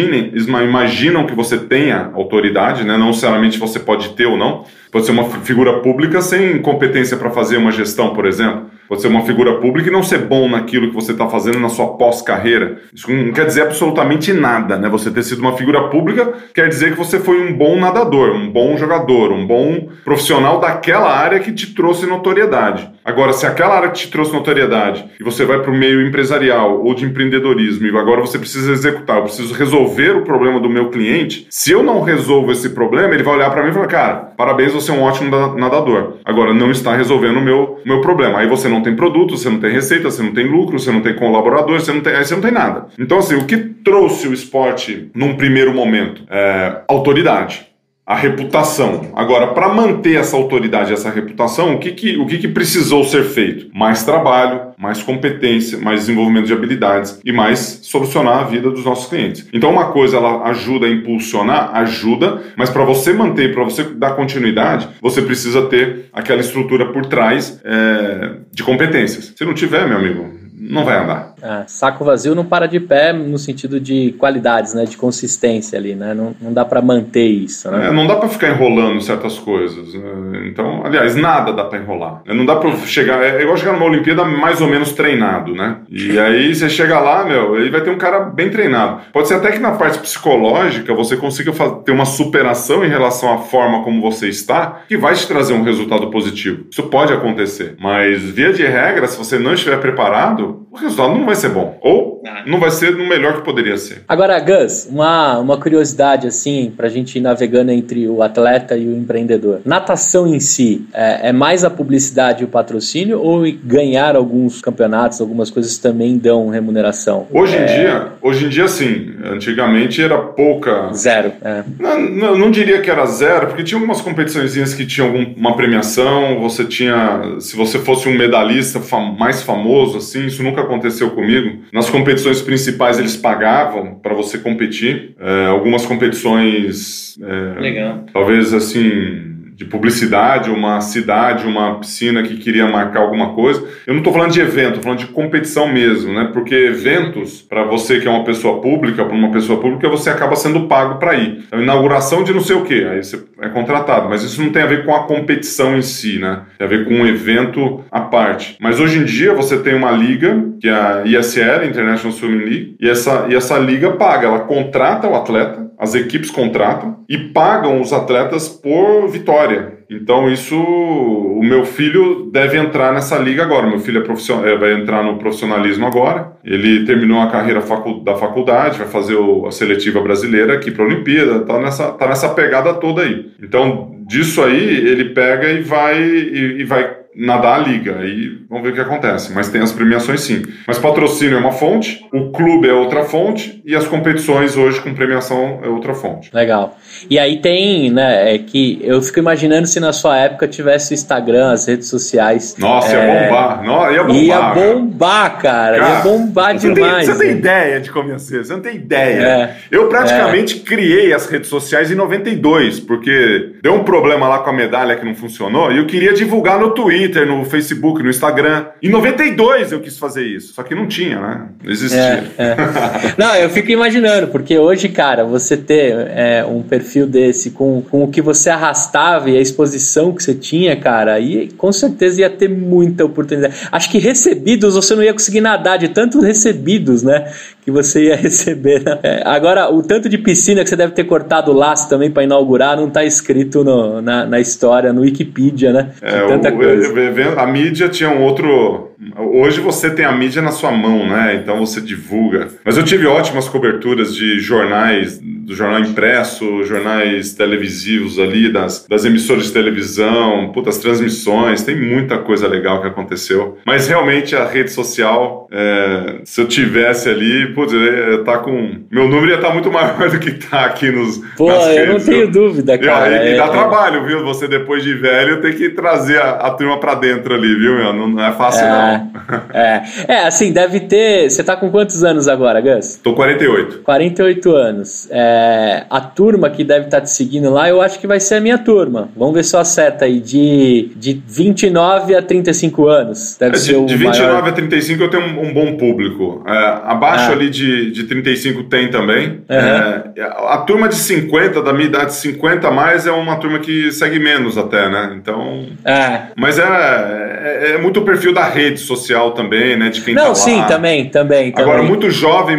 imaginam que você tenha autoridade, né? Não necessariamente você pode ter ou não. Pode ser uma figura pública sem competência para fazer uma gestão, por exemplo. Pode ser uma figura pública e não ser bom naquilo que você está fazendo na sua pós-carreira. Isso não quer dizer absolutamente nada, né? Você ter sido uma figura pública quer dizer que você foi um bom nadador, um bom jogador, um bom profissional daquela área que te trouxe notoriedade. Agora, se aquela área que te trouxe notoriedade e você vai para o meio empresarial ou de empreendedorismo e agora você precisa executar, eu preciso resolver o problema do meu cliente, se eu não resolvo esse problema, ele vai olhar para mim e falar, cara, parabéns, você é um ótimo nadador. Agora, não está resolvendo o meu problema. Aí você não tem produto, você não tem receita, você não tem lucro, você não tem colaborador, aí você não tem nada. Então, assim, o que trouxe o esporte num primeiro momento? Autoridade. A reputação. Agora, para manter essa autoridade, essa reputação, o que precisou ser feito? Mais trabalho, mais competência, mais desenvolvimento de habilidades e mais solucionar a vida dos nossos clientes. Então, uma coisa, ela ajuda a impulsionar, mas para você manter, para você dar continuidade, você precisa ter aquela estrutura por trás de competências. Se não tiver, meu amigo, não vai andar. Saco vazio não para de pé no sentido de qualidades, né, de consistência ali, né? Não dá para manter isso, né? Não dá para ficar enrolando certas coisas. Então, aliás, nada dá para enrolar. Não dá para chegar. É igual chegar numa Olimpíada mais ou menos treinado, né? E aí você chega lá, aí vai ter um cara bem treinado. Pode ser até que na parte psicológica você consiga ter uma superação em relação à forma como você está, que vai te trazer um resultado positivo. Isso pode acontecer. Mas, via de regra, se você não estiver preparado, o resultado não vai ser bom. Ou ou não vai ser no melhor que poderia ser. Agora, Gus, uma curiosidade assim, pra gente ir navegando entre o atleta e o empreendedor. Natação em si, é mais a publicidade e o patrocínio ou ganhar alguns campeonatos, algumas coisas também dão remuneração? Hoje em dia sim. Antigamente era pouca... Zero. Não diria que era zero, porque tinha algumas competiçõezinhas que tinham uma premiação, você tinha... Se você fosse um medalhista mais famoso, assim, isso nunca aconteceu comigo. Nas competições principais eles pagavam para você competir. Algumas competições... Legal. Talvez assim... de publicidade, uma cidade, uma piscina que queria marcar alguma coisa. Eu não estou falando de evento, estou falando de competição mesmo, né? Porque eventos, para você que é uma pessoa pública, para uma pessoa pública, você acaba sendo pago para ir. Então, inauguração de não sei o quê, aí você é contratado. Mas isso não tem a ver com a competição em si, né? Tem a ver com um evento à parte. Mas hoje em dia você tem uma liga, que é a ISL, International Swimming League, e essa liga paga, ela contrata o atleta, as equipes contratam e pagam os atletas por vitória. Então o meu filho deve entrar nessa liga agora. Meu filho vai entrar no profissionalismo agora. Ele terminou a carreira da faculdade, vai fazer a seletiva brasileira aqui para a Olimpíada. Tá nessa pegada toda aí. Então disso aí ele pega e vai nadar a liga, aí vamos ver o que acontece, mas tem as premiações sim. Mas patrocínio é uma fonte, o clube é outra fonte e as competições hoje com premiação é outra fonte. Legal. E aí tem, né, que eu fico imaginando se na sua época tivesse o Instagram, as redes sociais. Nossa, ia bombar. Ia bombar, cara. Ia bombar demais. Você tem ideia de como ia ser, você não tem ideia. Eu praticamente criei as redes sociais em 92, porque deu um problema lá com a medalha que não funcionou e eu queria divulgar no Twitter, no Facebook, no Instagram. Em 92 eu quis fazer isso, só que não tinha, né? Não existia. Não, eu fico imaginando, porque hoje, cara, você ter um perfil desse com o que você arrastava e a exposição que você tinha, cara, aí com certeza ia ter muita oportunidade. Acho que recebidos você não ia conseguir nadar de tantos recebidos, né? Que você ia receber. Né? Agora, o tanto de piscina que você deve ter cortado o laço também para inaugurar não tá escrito na história, no Wikipedia, né? Tanta coisa. A mídia tinha um outro... Hoje você tem a mídia na sua mão, né? Então você divulga. Mas eu tive ótimas coberturas de jornais, do jornal impresso, jornais televisivos ali, das emissoras de televisão, as transmissões, tem muita coisa legal que aconteceu. Mas realmente a rede social, se eu tivesse ali, meu número ia estar muito maior do que está aqui nas redes. Eu não tenho dúvida, cara. E dá trabalho, viu? Você depois de velho tem que trazer a turma pra dentro ali, viu, meu? Não é fácil, não. Assim, deve ter... Você tá com quantos anos agora, Gus? Tô 48. 48 anos. A turma que deve estar te seguindo lá, eu acho que vai ser a minha turma. Vamos ver se eu acerto aí. De 29 a 35 anos. Deve ser o de 29 maior... a 35 eu tenho um bom público. Abaixo ali de 35 tem também. A turma de 50, da minha idade, 50 a mais, é uma turma que segue menos até, né? Então... Mas é muito o perfil da rede social também, né? De quem tá lá. Não, sim, também. Agora, muito jovem,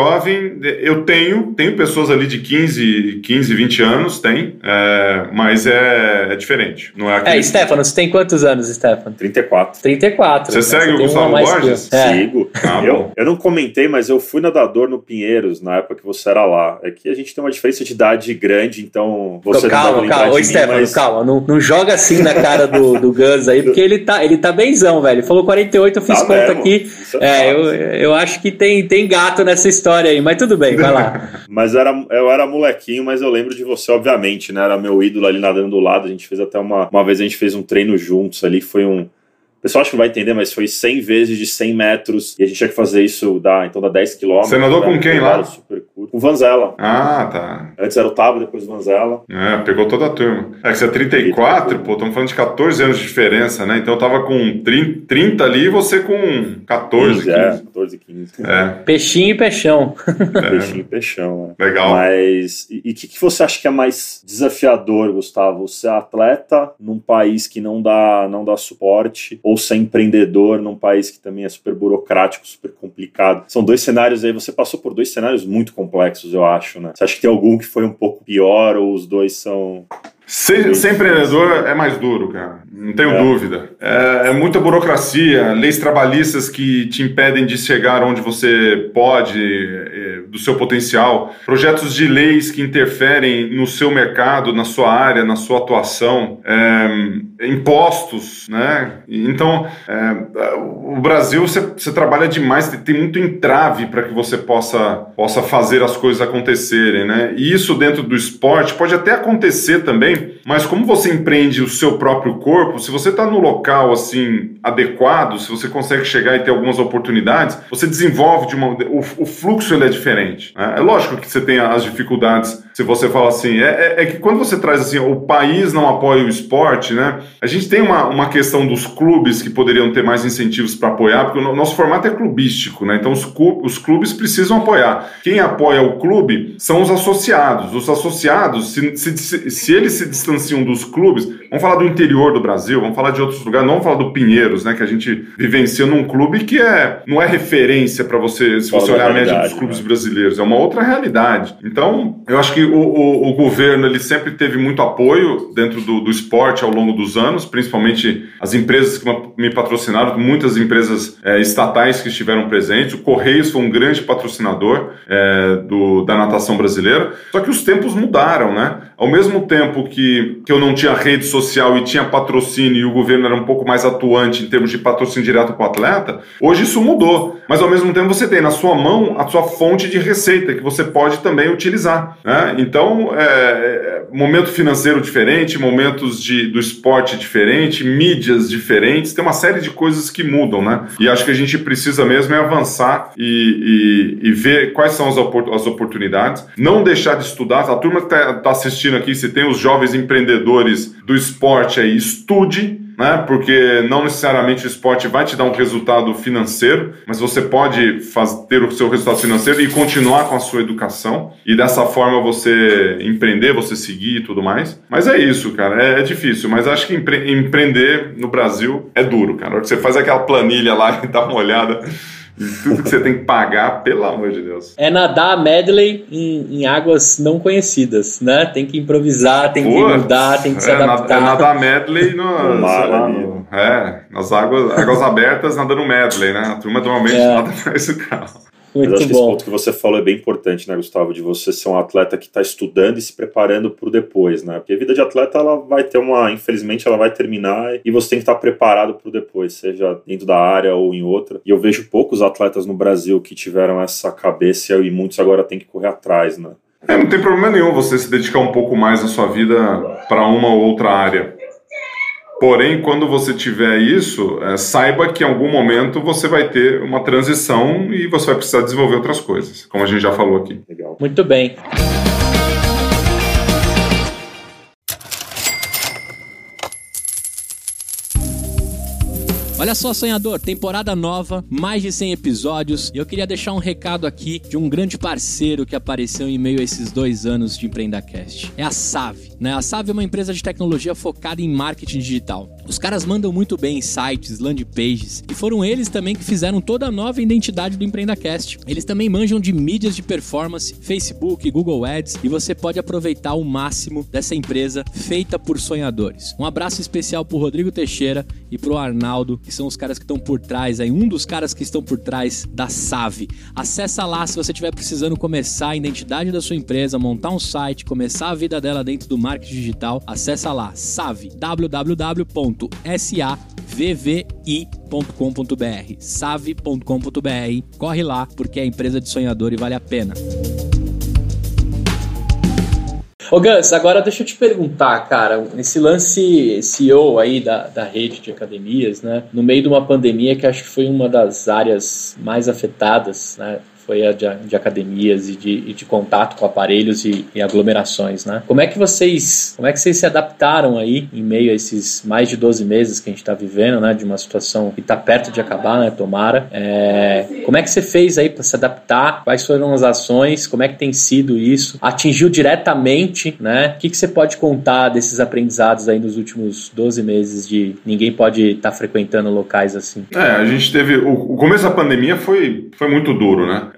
eu tenho pessoas ali de 15, 20 anos, mas é diferente. Não é aquele... Stefano, você tem quantos anos, Stefano? 34. 34. Você segue o Gustavo Borges? Sigo. Eu não comentei, mas eu fui nadador no Pinheiros na época que você era lá. É que a gente tem uma diferença de idade grande, então você calma. Ô, Stefano, calma. Não joga assim na cara do Gus aí, porque ele tá benzão, velho. Ele falou 48, eu fiz conta aqui. Eu acho que tem gato nessa história aí, mas tudo bem, vai lá. Mas eu era molequinho, mas eu lembro de você, obviamente, né? Era meu ídolo ali nadando do lado. A gente fez até uma vez a gente fez um treino juntos ali, foi um... O pessoal acho que não vai entender, mas foi 100 vezes de 100 metros e a gente tinha que fazer isso, dá 10 quilômetros. Você nadou com quem lá? Super curto. Com o Vanzella. Ah, tá. Antes era o Tabo, depois o Vanzella. Pegou toda a turma. Que você é 34, estamos falando de 14 anos de diferença, né? Então eu tava com 30 ali e você com 14, 15. 14, 15. Peixinho e peixão. Peixinho e peixão, Legal. Mas, e o que você acha que é mais desafiador, Gustavo? Ser atleta num país que não dá suporte, ou ser empreendedor num país que também é super burocrático, super complicado? São dois cenários aí, você passou por dois cenários muito complexos, eu acho, né? Você acha que tem algum que foi um pouco pior, ou os dois são... Ser empreendedor é mais duro, cara. Não tenho dúvida. É muita burocracia, leis trabalhistas que te impedem de chegar onde você pode, do seu potencial, projetos de leis que interferem no seu mercado, na sua área, na sua atuação, impostos, né? Então, o Brasil, você trabalha demais, tem muito entrave para que você possa fazer as coisas acontecerem, né? E isso dentro do esporte pode até acontecer também, mas como você empreende o seu próprio corpo, se você está no local assim adequado, se você consegue chegar e ter algumas oportunidades, você desenvolve o fluxo ele é diferente, né? É lógico que você tem as dificuldades. Se você fala assim, é que quando você traz assim, o país não apoia o esporte, né? A gente tem uma questão dos clubes que poderiam ter mais incentivos para apoiar, porque o nosso formato é clubístico, né? Então os clubes precisam apoiar. Quem apoia o clube são os associados. Os associados, se eles se distanciam dos clubes, vamos falar do interior do Brasil, vamos falar de outros lugares, não vamos falar do Pinheiros, né? Que a gente vivencia num clube que não é referência para você, se você olhar a média dos clubes brasileiros, é uma outra realidade. Então, eu acho que o governo ele sempre teve muito apoio dentro do esporte ao longo dos anos, principalmente as empresas que me patrocinaram, muitas empresas estatais que estiveram presentes. O Correios foi um grande patrocinador da natação brasileira. Só que os tempos mudaram, né? Ao mesmo tempo que eu não tinha rede social e tinha patrocínio e o governo era um pouco mais atuante em termos de patrocínio direto para o atleta, hoje isso mudou. Mas ao mesmo tempo você tem na sua mão a sua fonte de receita que você pode também utilizar, né? Então, momento financeiro diferente, momentos do esporte diferente, mídias diferentes, tem uma série de coisas que mudam, né? E acho que a gente precisa mesmo avançar e ver quais são as oportunidades, não deixar de estudar. A turma que está assistindo aqui, se tem os jovens empreendedores do esporte aí, estude, né? Porque não necessariamente o esporte vai te dar um resultado financeiro, mas você pode ter o seu resultado financeiro e continuar com a sua educação, e dessa forma você empreender, você seguir e tudo mais. Mas é isso, cara, é difícil, mas acho que empreender no Brasil é duro, cara. A hora que você faz aquela planilha lá e dá uma olhada e tudo que você tem que pagar, pelo amor de Deus. É nadar medley em águas não conhecidas, né? Tem que improvisar, tem que mudar, tem que se adaptar. É nadar medley nas águas abertas, nadando medley, né? A turma normalmente nada mais o carro. Mas acho que esse ponto que você falou é bem importante, né, Gustavo, de você ser um atleta que está estudando e se preparando para o depois, né? Porque a vida de atleta, ela vai ter infelizmente, ela vai terminar e você tem que estar preparado para o depois, seja dentro da área ou em outra. E eu vejo poucos atletas no Brasil que tiveram essa cabeça e muitos agora têm que correr atrás, né? Não tem problema nenhum você se dedicar um pouco mais na sua vida para uma ou outra área. Porém, quando você tiver isso, saiba que em algum momento você vai ter uma transição e você vai precisar desenvolver outras coisas, como a gente já falou aqui. Legal. Muito bem. Olha só, sonhador, temporada nova, mais de 100 episódios, e eu queria deixar um recado aqui de um grande parceiro que apareceu em meio a esses 2 anos de EmpreendaCast. É a Save, né? A Save é uma empresa de tecnologia focada em marketing digital. Os caras mandam muito bem em sites, landing pages, e foram eles também que fizeram toda a nova identidade do EmpreendaCast. Eles também manjam de mídias de performance, Facebook, Google Ads, e você pode aproveitar o máximo dessa empresa feita por sonhadores. Um abraço especial pro Rodrigo Teixeira e pro Arnaldo, que são os caras que estão por trás, um dos caras que estão por trás da Save. Acessa lá se você estiver precisando começar a identidade da sua empresa, montar um site, começar a vida dela dentro do marketing digital. Acessa lá, Save, www.savvi.com.br, save.com.br. Corre lá, porque é a empresa de sonhador e vale a pena. Ô Gus, agora deixa eu te perguntar, cara, esse lance CEO aí da rede de academias, né, no meio de uma pandemia que acho que foi uma das áreas mais afetadas, né, foi a de academias e de contato com aparelhos e aglomerações, né? Como é que vocês se adaptaram aí em meio a esses mais de 12 meses que a gente está vivendo, né? De uma situação que está perto de acabar, né? Tomara. Como é que você fez aí para se adaptar? Quais foram as ações? Como é que tem sido isso? Atingiu diretamente, né? O que você pode contar desses aprendizados aí nos últimos 12 meses de ninguém pode estar frequentando locais assim? A gente teve... O começo da pandemia foi muito duro, né?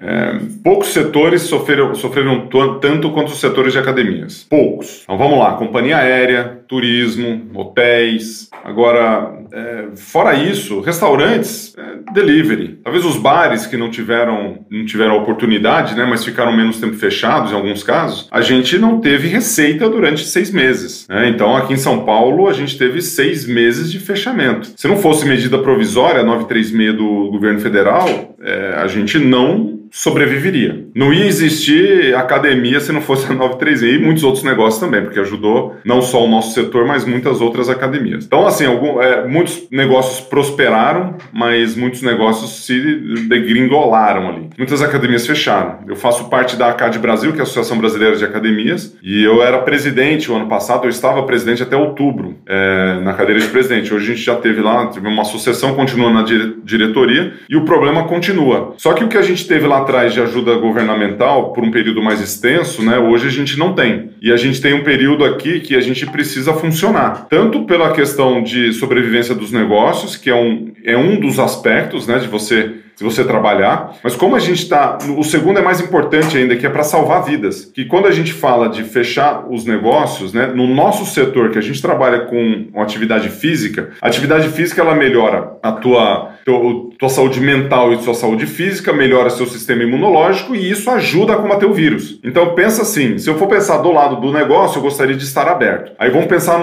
poucos setores sofreram tanto quanto os setores de academias. Poucos. Então vamos lá, companhia aérea, turismo, hotéis. Agora, fora isso, restaurantes, delivery. Talvez os bares que não tiveram a oportunidade, né, mas ficaram menos tempo fechados em alguns casos, a gente não teve receita durante 6 meses. Né? Então aqui em São Paulo a gente teve 6 meses de fechamento. Se não fosse medida provisória, 936 do governo federal, a gente não sobreviveria. Não ia existir academia se não fosse a 936 e muitos outros negócios também, porque ajudou não só o nosso setor, mas muitas outras academias. Então, assim, muitos negócios prosperaram, mas muitos negócios se degringolaram ali. Muitas academias fecharam. Eu faço parte da ACAD Brasil, que é a Associação Brasileira de Academias, e eu era presidente o ano passado, eu estava presidente até outubro, na cadeira de presidente. Hoje a gente já teve uma sucessão, continua na diretoria, e o problema continua. Só que o que a gente teve lá atrás de ajuda governamental por um período mais extenso, né, hoje a gente não tem. E a gente tem um período aqui que a gente precisa funcionar. Tanto pela questão de sobrevivência dos negócios, que é um dos aspectos, né, de você trabalhar, mas como a gente está... O segundo é mais importante ainda, que é para salvar vidas. Que quando a gente fala de fechar os negócios, né, no nosso setor, que a gente trabalha com atividade física, a atividade física ela melhora a tua saúde mental e tua saúde física, melhora seu sistema imunológico e isso ajuda a combater o vírus. Então pensa assim, se eu for pensar do lado do negócio, eu gostaria de estar aberto. Aí vamos pensar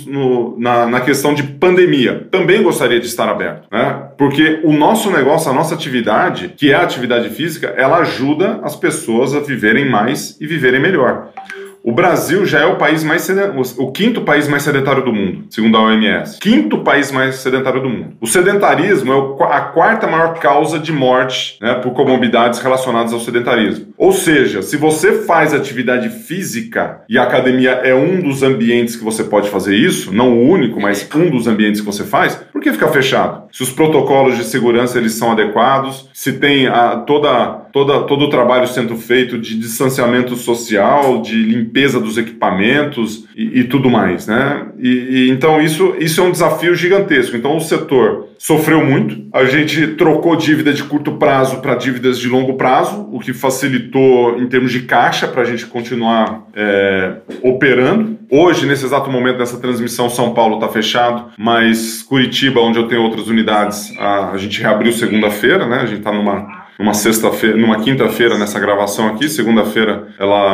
na questão de pandemia. Também gostaria de estar aberto, né? Porque o nosso negócio, a nossa atividade, que é a atividade física, ela ajuda as pessoas a viverem mais e viverem melhor. O Brasil já é o quinto país mais sedentário do mundo, segundo a OMS. Quinto país mais sedentário do mundo. O sedentarismo é a quarta maior causa de morte, né, por comorbidades relacionadas ao sedentarismo. Ou seja, se você faz atividade física e a academia é um dos ambientes que você pode fazer isso, não o único, mas um dos ambientes que você faz, por que ficar fechado? Se os protocolos de segurança eles são adequados, se tem todo o trabalho sendo feito de distanciamento social, de limpeza dos equipamentos e tudo mais, né? Então isso é um desafio gigantesco. Então o setor sofreu muito. A gente trocou dívida de curto prazo para dívidas de longo prazo, o que facilitou em termos de caixa para a gente continuar operando. Hoje, nesse exato momento dessa transmissão, São Paulo está fechado, mas Curitiba, onde eu tenho outras unidades, a gente reabriu segunda-feira, né? A gente está numa sexta-feira, numa quinta-feira nessa gravação aqui, segunda-feira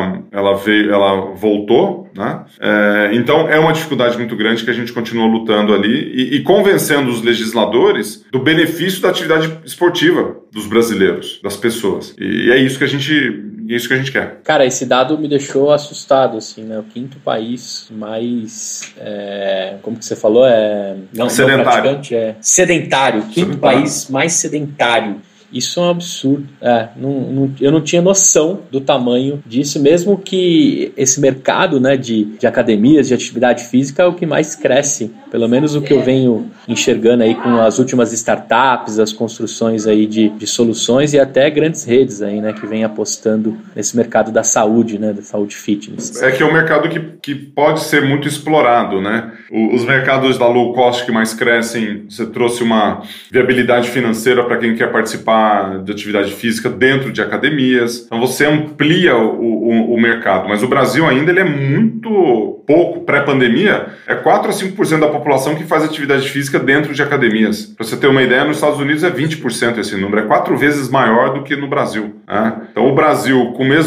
ela voltou, né? Então é uma dificuldade muito grande que a gente continua lutando ali e convencendo os legisladores do benefício da atividade esportiva dos brasileiros, das pessoas. E é isso que a gente quer. Cara, esse dado me deixou assustado, assim, né? O quinto país mais, como que você falou? Não praticante, sedentário. Quinto país mais sedentário. Isso é um absurdo. Eu não tinha noção do tamanho disso, mesmo que esse mercado, né, de academias, de atividade física é o que mais cresce, pelo menos o que eu venho enxergando aí com as últimas startups, as construções aí de soluções e até grandes redes aí, né, que vem apostando nesse mercado da saúde, né, da saúde fitness. É que é um mercado que pode ser muito explorado, né? Os mercados da low cost que mais crescem, você trouxe uma viabilidade financeira para quem quer participar de atividade física dentro de academias. Então você amplia o mercado, mas o Brasil ainda ele é muito pouco, pré-pandemia, 4 a 5% da população que faz atividade física dentro de academias. Para você ter uma ideia, nos Estados Unidos é 20% esse número, é 4 vezes maior do que no Brasil. Né? Então o Brasil,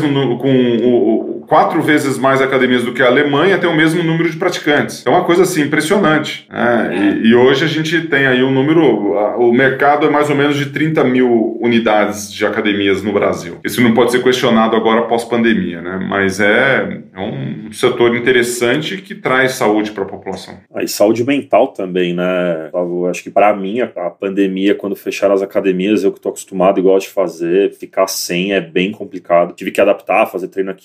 com 4 vezes mais academias do que a Alemanha, tem o mesmo número de praticantes. É uma coisa assim impressionante. E hoje a gente tem aí o mercado é mais ou menos de 30 mil unidades de academias no Brasil. Isso não pode ser questionado agora pós-pandemia, né? Mas é um setor interessante que traz saúde para a população. E saúde mental também, né? Eu acho que para mim a pandemia, quando fecharam as academias, eu que estou acostumado e gosto de fazer, ficar sem é bem complicado. Tive que adaptar, fazer treino aqui em casa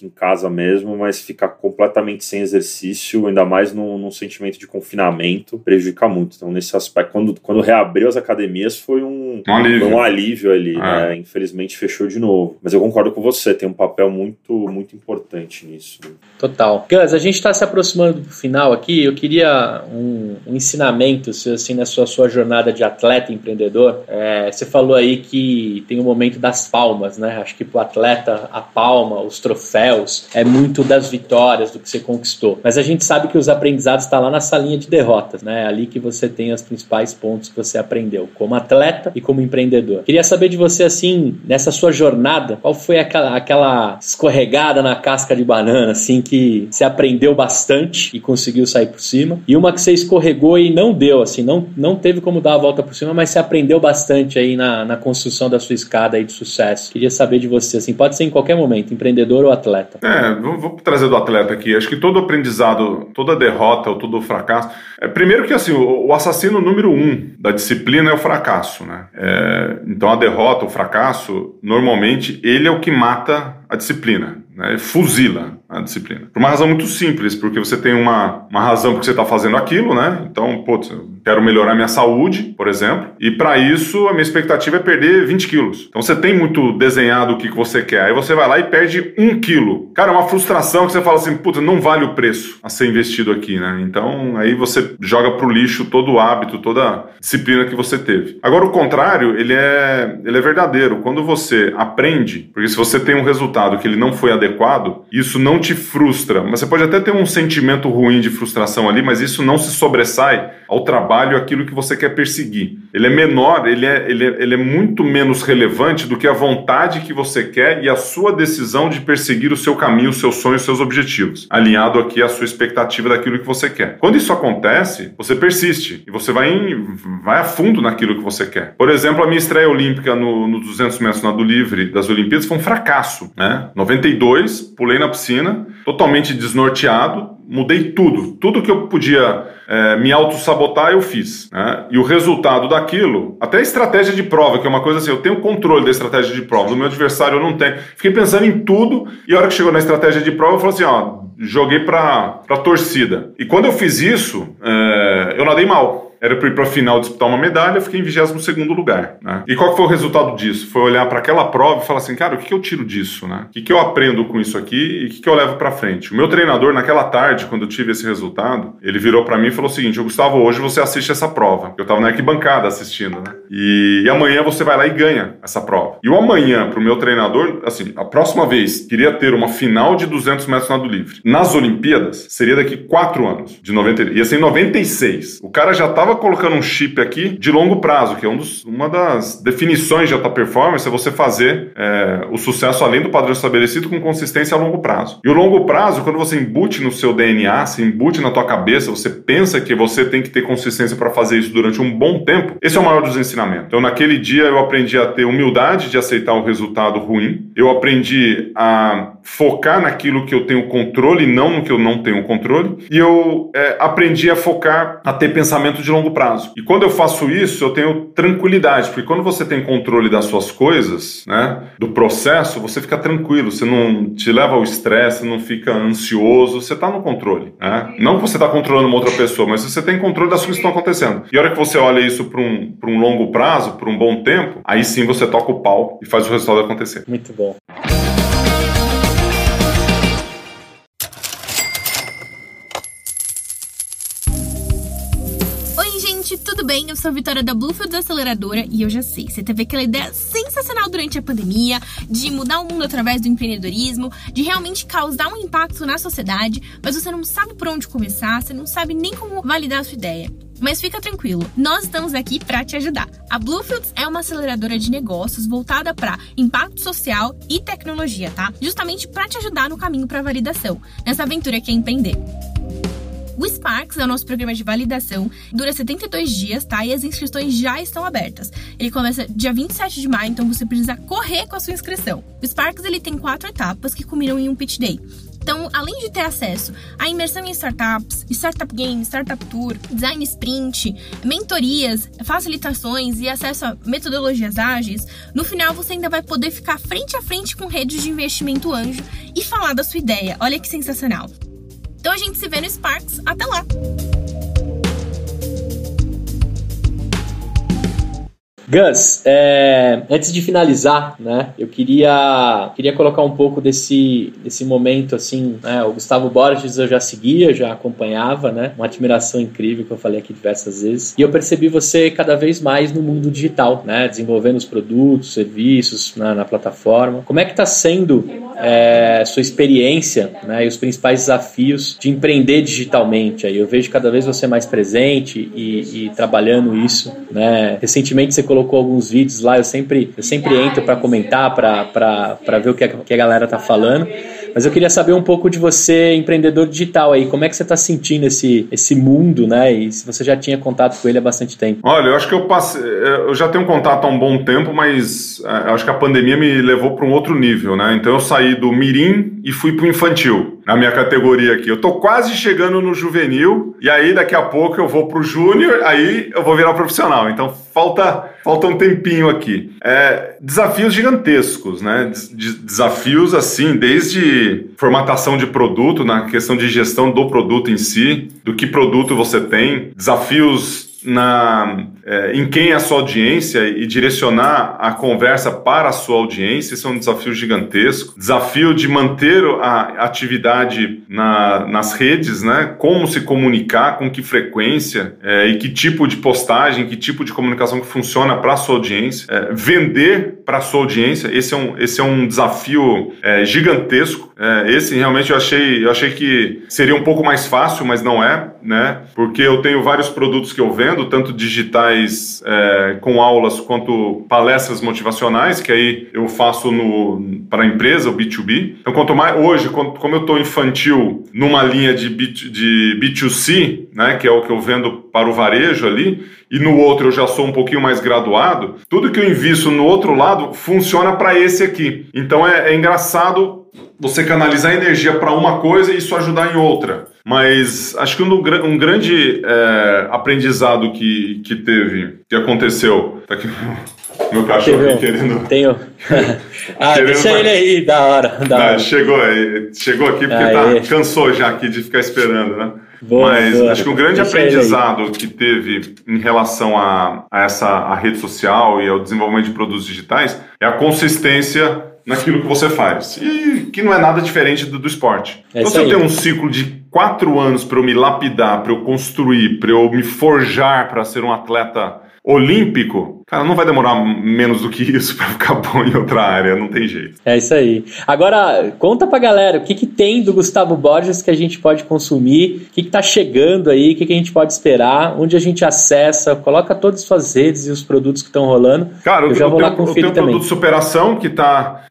mesmo, mas ficar completamente sem exercício, ainda mais num sentimento de confinamento, prejudica muito. Então, nesse aspecto, quando reabriu as academias, foi um alívio ali, né? Infelizmente fechou de novo. Mas eu concordo com você, tem um papel muito, muito importante nisso. Total. Gus, a gente está se aproximando do final aqui. Eu queria um ensinamento, assim, na sua jornada de atleta empreendedor. Você falou aí que tem o momento das palmas, né? Acho que pro atleta a palma, os troféus, é muito das vitórias, do que você conquistou. Mas a gente sabe que os aprendizados estão lá na salinha de derrotas, né? É ali que você tem os principais pontos que você aprendeu, como atleta e como empreendedor. Queria saber de você, assim, nessa sua jornada, qual foi aquela escorregada na casca de banana, assim, que você aprendeu bastante e conseguiu sair por cima, e uma que você escorregou e não deu, assim, não teve como dar a volta por cima, mas você aprendeu bastante aí na construção da sua escada aí de sucesso. Queria saber de você, assim, pode ser em qualquer momento, empreendedor ou atleta. Vou trazer do atleta aqui. Acho que todo aprendizado, toda derrota ou todo fracasso... primeiro que, assim, o assassino número 1 da disciplina é o fracasso, né? Então a derrota, o fracasso, normalmente ele é o que mata a disciplina, né? Fuzila a disciplina. Por uma razão muito simples, porque você tem uma razão porque você está fazendo aquilo, né? Então, eu quero melhorar minha saúde, por exemplo, e para isso a minha expectativa é perder 20 quilos. Então você tem muito desenhado o que você quer, aí você vai lá e perde 1 quilo. Cara, é uma frustração que você fala assim, não vale o preço a ser investido aqui, né? Então aí você joga pro lixo todo o hábito, toda a disciplina que você teve. Agora o contrário, ele é verdadeiro. Quando você aprende, porque se você tem um resultado que ele não foi adequado, isso não te frustra, mas você pode até ter um sentimento ruim de frustração ali, mas isso não se sobressai ao trabalho, aquilo que você quer perseguir. Ele é menor, ele é muito menos relevante do que a vontade que você quer e a sua decisão de perseguir o seu caminho, o seu sonho, os seus objetivos, alinhado aqui à sua expectativa daquilo que você quer. Quando isso acontece, você persiste e você vai a fundo naquilo que você quer. Por exemplo, a minha estreia olímpica no 200 metros nado livre das Olimpíadas foi um fracasso, né? 92, pulei na piscina, totalmente desnorteado, mudei tudo que eu podia me auto-sabotar, eu fiz, né? E o resultado daquilo, até a estratégia de prova, que é uma coisa assim, eu tenho controle da estratégia de prova, do meu adversário eu não tenho. Fiquei pensando em tudo, e a hora que chegou na estratégia de prova, eu falei assim, joguei pra torcida. E quando eu fiz isso, eu nadei mal. Era para ir para a final disputar uma medalha, fiquei em 22º lugar, né? E qual que foi o resultado disso? Foi olhar para aquela prova e falar assim, cara, o que eu tiro disso, né? O que eu aprendo com isso aqui e o que eu levo para frente? O meu treinador, naquela tarde, quando eu tive esse resultado, ele virou para mim e falou o seguinte, Gustavo, hoje você assiste essa prova. Eu estava na arquibancada assistindo, né? E amanhã você vai lá e ganha essa prova. E o amanhã, para o meu treinador, assim, a próxima vez, queria ter uma final de 200 metros nado livre. Nas Olimpíadas, seria daqui 4 anos, ia ser em 96. O cara já estava colocando um chip aqui de longo prazo, que é uma das definições de alta performance, é você fazer o sucesso além do padrão estabelecido com consistência a longo prazo. E o longo prazo, quando você embute no seu DNA, se embute na tua cabeça, você pensa que você tem que ter consistência para fazer isso durante um bom tempo, esse é o maior dos ensinamentos. Então naquele dia eu aprendi a ter humildade de aceitar um resultado ruim, eu aprendi a focar naquilo que eu tenho controle e não no que eu não tenho controle, e eu aprendi a focar, a ter pensamento de longo prazo. E quando eu faço isso, eu tenho tranquilidade, porque quando você tem controle das suas coisas, né, do processo, você fica tranquilo, você não te leva ao estresse, você não fica ansioso, você está no controle, né? Não que você está controlando uma outra pessoa, mas você tem controle das coisas que estão acontecendo. E a hora que você olha isso para um longo prazo, por um bom tempo, aí sim você toca o pau e faz o resultado acontecer. Muito bom. Tudo bem? Eu sou a Vitória da Bluefields Aceleradora e eu já sei, você teve aquela ideia sensacional durante a pandemia de mudar o mundo através do empreendedorismo, de realmente causar um impacto na sociedade, mas você não sabe por onde começar, você não sabe nem como validar a sua ideia. Mas fica tranquilo, nós estamos aqui para te ajudar. A Bluefields é uma aceleradora de negócios voltada para impacto social e tecnologia, tá? Justamente para te ajudar no caminho para a validação, nessa aventura que é empreender. O Sparks é o nosso programa de validação, dura 72 dias, tá? E as inscrições já estão abertas. Ele começa dia 27 de maio, então você precisa correr com a sua inscrição. O Sparks, ele tem 4 etapas que culminam em um pitch day. Então, além de ter acesso à imersão em startups, startup games, startup tour, design sprint, mentorias, facilitações e acesso a metodologias ágeis, no final você ainda vai poder ficar frente a frente com redes de investimento anjo e falar da sua ideia. Olha que sensacional. Então a gente se vê no Sparks. Até lá! Gus, antes de finalizar, né, eu queria colocar um pouco desse momento, assim, né, o Gustavo Borges eu já seguia, já acompanhava, né, uma admiração incrível que eu falei aqui diversas vezes, e eu percebi você cada vez mais no mundo digital, né, desenvolvendo os produtos, serviços na plataforma. Como é que está sendo sua experiência, né, e os principais desafios de empreender digitalmente? Aí eu vejo cada vez você mais presente e trabalhando isso, né. Recentemente você colocou alguns vídeos lá, eu sempre entro para comentar, para ver o que a galera tá falando, mas eu queria saber um pouco de você, empreendedor digital aí, como é que você tá sentindo esse mundo, né, e se você já tinha contato com ele há bastante tempo. Olha, eu acho que eu já tenho contato há um bom tempo, mas eu acho que a pandemia me levou para um outro nível, né, então eu saí do mirim e fui pro infantil, na minha categoria aqui. Eu tô quase chegando no juvenil, e aí daqui a pouco eu vou pro júnior, aí eu vou virar profissional, então falta um tempinho aqui. Desafios gigantescos, né? Desafios, assim, desde formatação de produto, na questão de gestão do produto em si, do que produto você tem, desafios em quem é a sua audiência e direcionar a conversa para a sua audiência. Isso é um desafio gigantesco. Desafio de manter a atividade nas redes, né? Como se comunicar, com que frequência e que tipo de postagem, que tipo de comunicação que funciona para a sua audiência. Vender para a sua audiência, esse é um desafio gigantesco. Esse realmente eu achei que seria um pouco mais fácil, mas não é, né? Porque eu tenho vários produtos que eu vendo, tanto digitais com aulas quanto palestras motivacionais, que aí eu faço para a empresa, o B2B. Então, quanto mais hoje, como eu estou infantil numa linha de B2C, né, que é o que eu vendo para o varejo ali, e no outro eu já sou um pouquinho mais graduado, tudo que eu invisto no outro lado funciona para esse aqui. Então é engraçado você canalizar energia para uma coisa e isso ajudar em outra. Mas acho que um grande aprendizado que aconteceu... Tá aqui meu cachorro querendo... Tenho. Deixa ele aí, da hora. Chegou aqui porque cansou já aqui de ficar esperando, né? Boa. Acho que um grande aprendizado que teve em relação a rede social e ao desenvolvimento de produtos digitais é a consistência naquilo que você faz, e que não é nada diferente do esporte. Então, se eu tenho um ciclo de 4 anos para eu me lapidar, para eu construir, para eu me forjar para ser um atleta olímpico, cara, não vai demorar menos do que isso para ficar bom em outra área, não tem jeito. É isso aí. Agora, conta pra galera, o que tem do Gustavo Borges que a gente pode consumir, o que tá chegando aí, o que a gente pode esperar, onde a gente acessa, coloca todas as suas redes e os produtos que estão rolando. Cara, eu já vou lá conferir também. Produto Superação que tá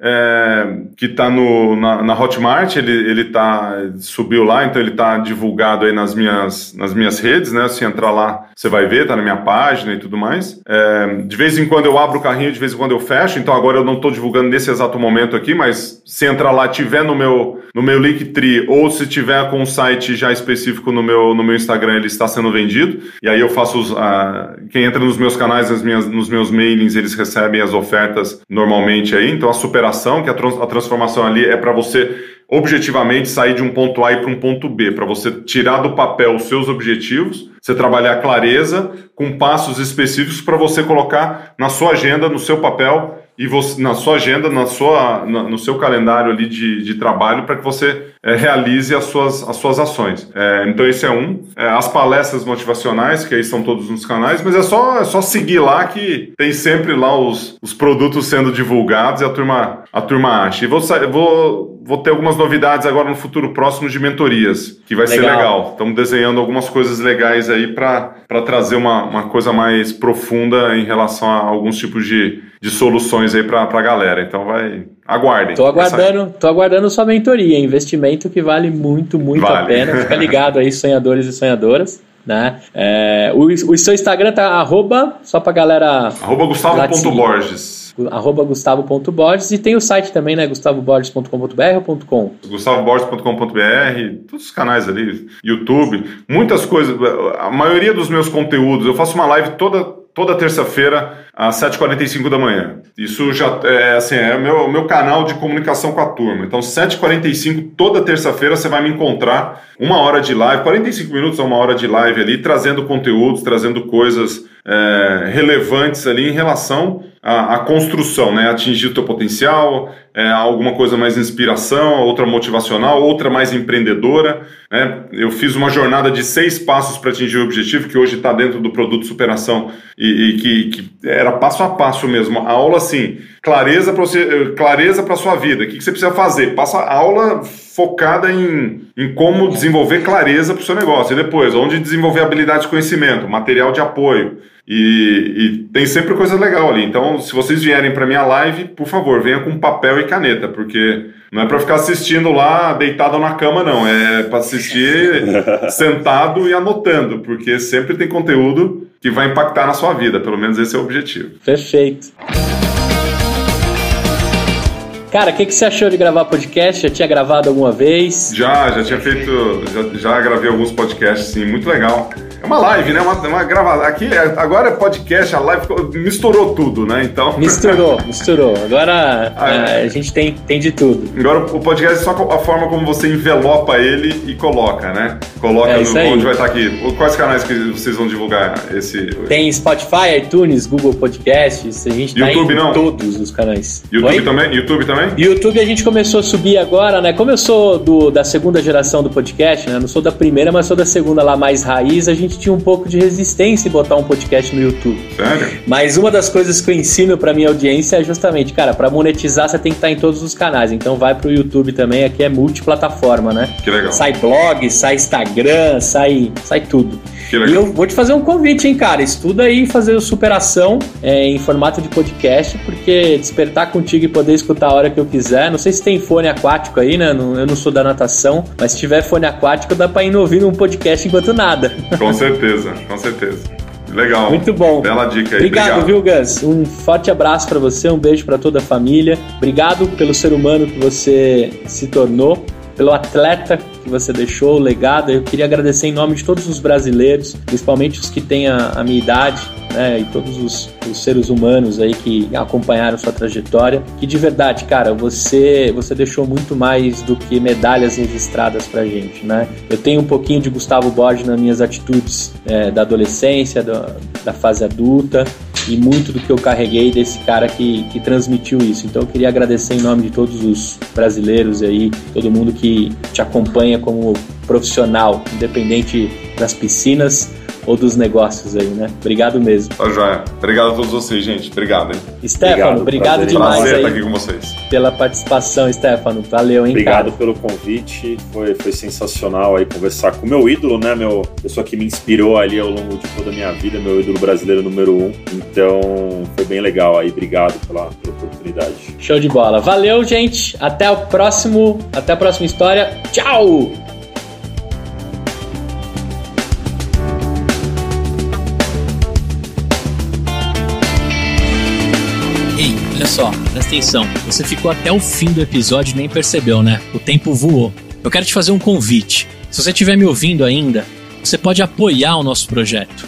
na Hotmart, ele subiu lá, então ele tá divulgado aí nas minhas redes, né? Se entrar lá, você vai ver, tá na minha página e tudo mais. De vez em quando eu abro o carrinho, de vez em quando eu fecho, então agora eu não estou divulgando nesse exato momento aqui, mas se entrar lá, tiver no meu Linktree, ou se tiver com um site já específico no meu Instagram, ele está sendo vendido, e aí eu faço quem entra nos meus canais, nos meus mailings, eles recebem as ofertas normalmente aí. Então a superação, que a transformação ali é para você objetivamente sair de um ponto A e para um ponto B, para você tirar do papel os seus objetivos, você trabalhar a clareza com passos específicos para você colocar na sua agenda, no seu papel, e você, na sua agenda, no seu calendário ali de trabalho, para que você realize as suas ações. Então esse é as palestras motivacionais, que aí estão todos nos canais, mas é só seguir lá que tem sempre lá os produtos sendo divulgados e a turma acha. E vou ter algumas novidades agora no futuro próximo de mentorias, que vai ser legal. Estamos desenhando algumas coisas legais aí para trazer uma coisa mais profunda em relação a alguns tipos de soluções aí para a galera. Então aguardem. Tô aguardando sua mentoria, investimento que vale muito a pena. Fica ligado aí, sonhadores e sonhadoras. Né? O seu Instagram tá @ só pra galera... @Gustavo.Borges. @gustavo.borges, e tem o site também, né? gustavoborges.com.br ou .com? gustavoborges.com.br, todos os canais ali, YouTube, muitas coisas. A maioria dos meus conteúdos, eu faço uma live toda terça-feira às 7h45 da manhã. Isso já é o meu canal de comunicação com a turma. Então, 7h45, toda terça-feira, você vai me encontrar 1 hora de live, 45 minutos a 1 hora de live ali, trazendo conteúdos, trazendo coisas relevantes ali em relação à construção, né? Atingir o teu potencial, alguma coisa mais inspiração, outra motivacional, outra mais empreendedora, né? Eu fiz uma jornada de 6 passos para atingir o objetivo, que hoje está dentro do produto Superação, e que era passo a passo mesmo. A aula, assim, clareza para a sua vida. O que você precisa fazer? Passa a aula focada em como desenvolver clareza para o seu negócio. E depois, onde desenvolver habilidade de conhecimento, material de apoio. E tem sempre coisa legal ali. Então, se vocês vierem para minha live, por favor, venha com papel e caneta, porque não é para ficar assistindo lá deitado na cama, não. É para assistir sentado e anotando, porque sempre tem conteúdo que vai impactar na sua vida. Pelo menos esse é o objetivo. Perfeito. Cara, o que você achou de gravar podcast? Já tinha gravado alguma vez? Já tinha feito, já gravei alguns podcasts, sim, muito legal. É uma live, né? Uma gravada. Aqui, agora é podcast, a live misturou tudo, né? Então... Misturou. Agora a gente tem de tudo. Agora o podcast é só a forma como você envelopa ele e coloca, né? Coloca onde vai estar aqui. Quais canais que vocês vão divulgar esse... Tem Spotify, iTunes, Google Podcasts, a gente tá YouTube, em todos os canais. YouTube também? YouTube também? YouTube a gente começou a subir agora, né? Como eu sou da segunda geração do podcast, né? Não sou da primeira, mas sou da segunda lá mais raiz, a gente tinha um pouco de resistência em botar um podcast no YouTube. Sério? Mas uma das coisas que eu ensino pra minha audiência é justamente, cara, pra monetizar você tem que estar em todos os canais. Então vai pro YouTube também, aqui é multiplataforma, né? Que legal. Sai blog, sai Instagram, sai tudo. Que legal. E eu vou te fazer um convite, hein, cara? Estuda aí fazer o Superação em formato de podcast, porque despertar contigo e poder escutar a hora que eu quiser. Não sei se tem fone aquático aí, né? Eu não sou da natação, mas se tiver fone aquático, dá pra ir ouvindo um podcast enquanto nada. Com certeza. Legal. Muito bom. Bela dica aí. Obrigado, viu, Gus? Um forte abraço pra você, um beijo pra toda a família. Obrigado pelo ser humano que você se tornou, pelo atleta que você deixou, o legado. Eu queria agradecer em nome de todos os brasileiros, principalmente os que têm a minha idade, né, e todos os seres humanos aí que acompanharam sua trajetória, que de verdade, cara, você deixou muito mais do que medalhas registradas pra gente, né? Eu tenho um pouquinho de Gustavo Borges nas minhas atitudes da adolescência, da fase adulta, e muito do que eu carreguei desse cara que transmitiu isso. Então eu queria agradecer em nome de todos os brasileiros aí, todo mundo que te acompanha como profissional, independente das piscinas ou dos negócios aí, né? Obrigado mesmo. Tá joia. Obrigado a todos vocês, gente. Obrigado, hein? Obrigado demais prazer aí estar aqui com vocês. Pela participação, Stefano. Valeu, hein, Obrigado cara? pelo convite. Foi sensacional aí conversar com o meu ídolo, né? Pessoa que me inspirou ali ao longo de toda a minha vida, meu ídolo brasileiro número 1. Então, foi bem legal aí. Obrigado pela oportunidade. Show de bola. Valeu, gente. Até a próxima história. Tchau! Olha só, presta atenção. Você ficou até o fim do episódio e nem percebeu, né? O tempo voou. Eu quero te fazer um convite. Se você estiver me ouvindo ainda, você pode apoiar o nosso projeto.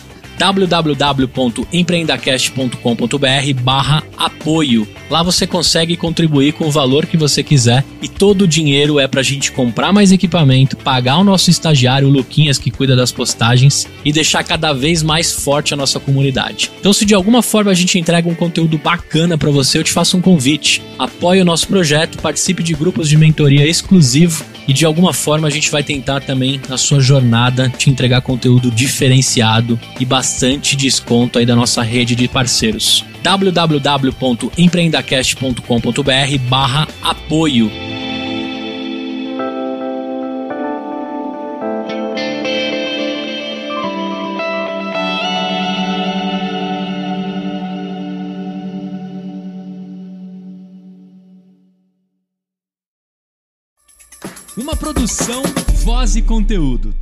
www.empreendacast.com.br/apoio. Lá você consegue contribuir com o valor que você quiser e todo o dinheiro é pra gente comprar mais equipamento, pagar o nosso estagiário, o Luquinhas, que cuida das postagens, e deixar cada vez mais forte a nossa comunidade. Então, se de alguma forma a gente entrega um conteúdo bacana pra você, eu te faço um convite. Apoie o nosso projeto, participe de grupos de mentoria exclusivo e de alguma forma a gente vai tentar também, na sua jornada, te entregar conteúdo diferenciado e bastante desconto aí da nossa rede de parceiros. www.empreendacast.com.br/apoio. Uma produção, voz e conteúdo.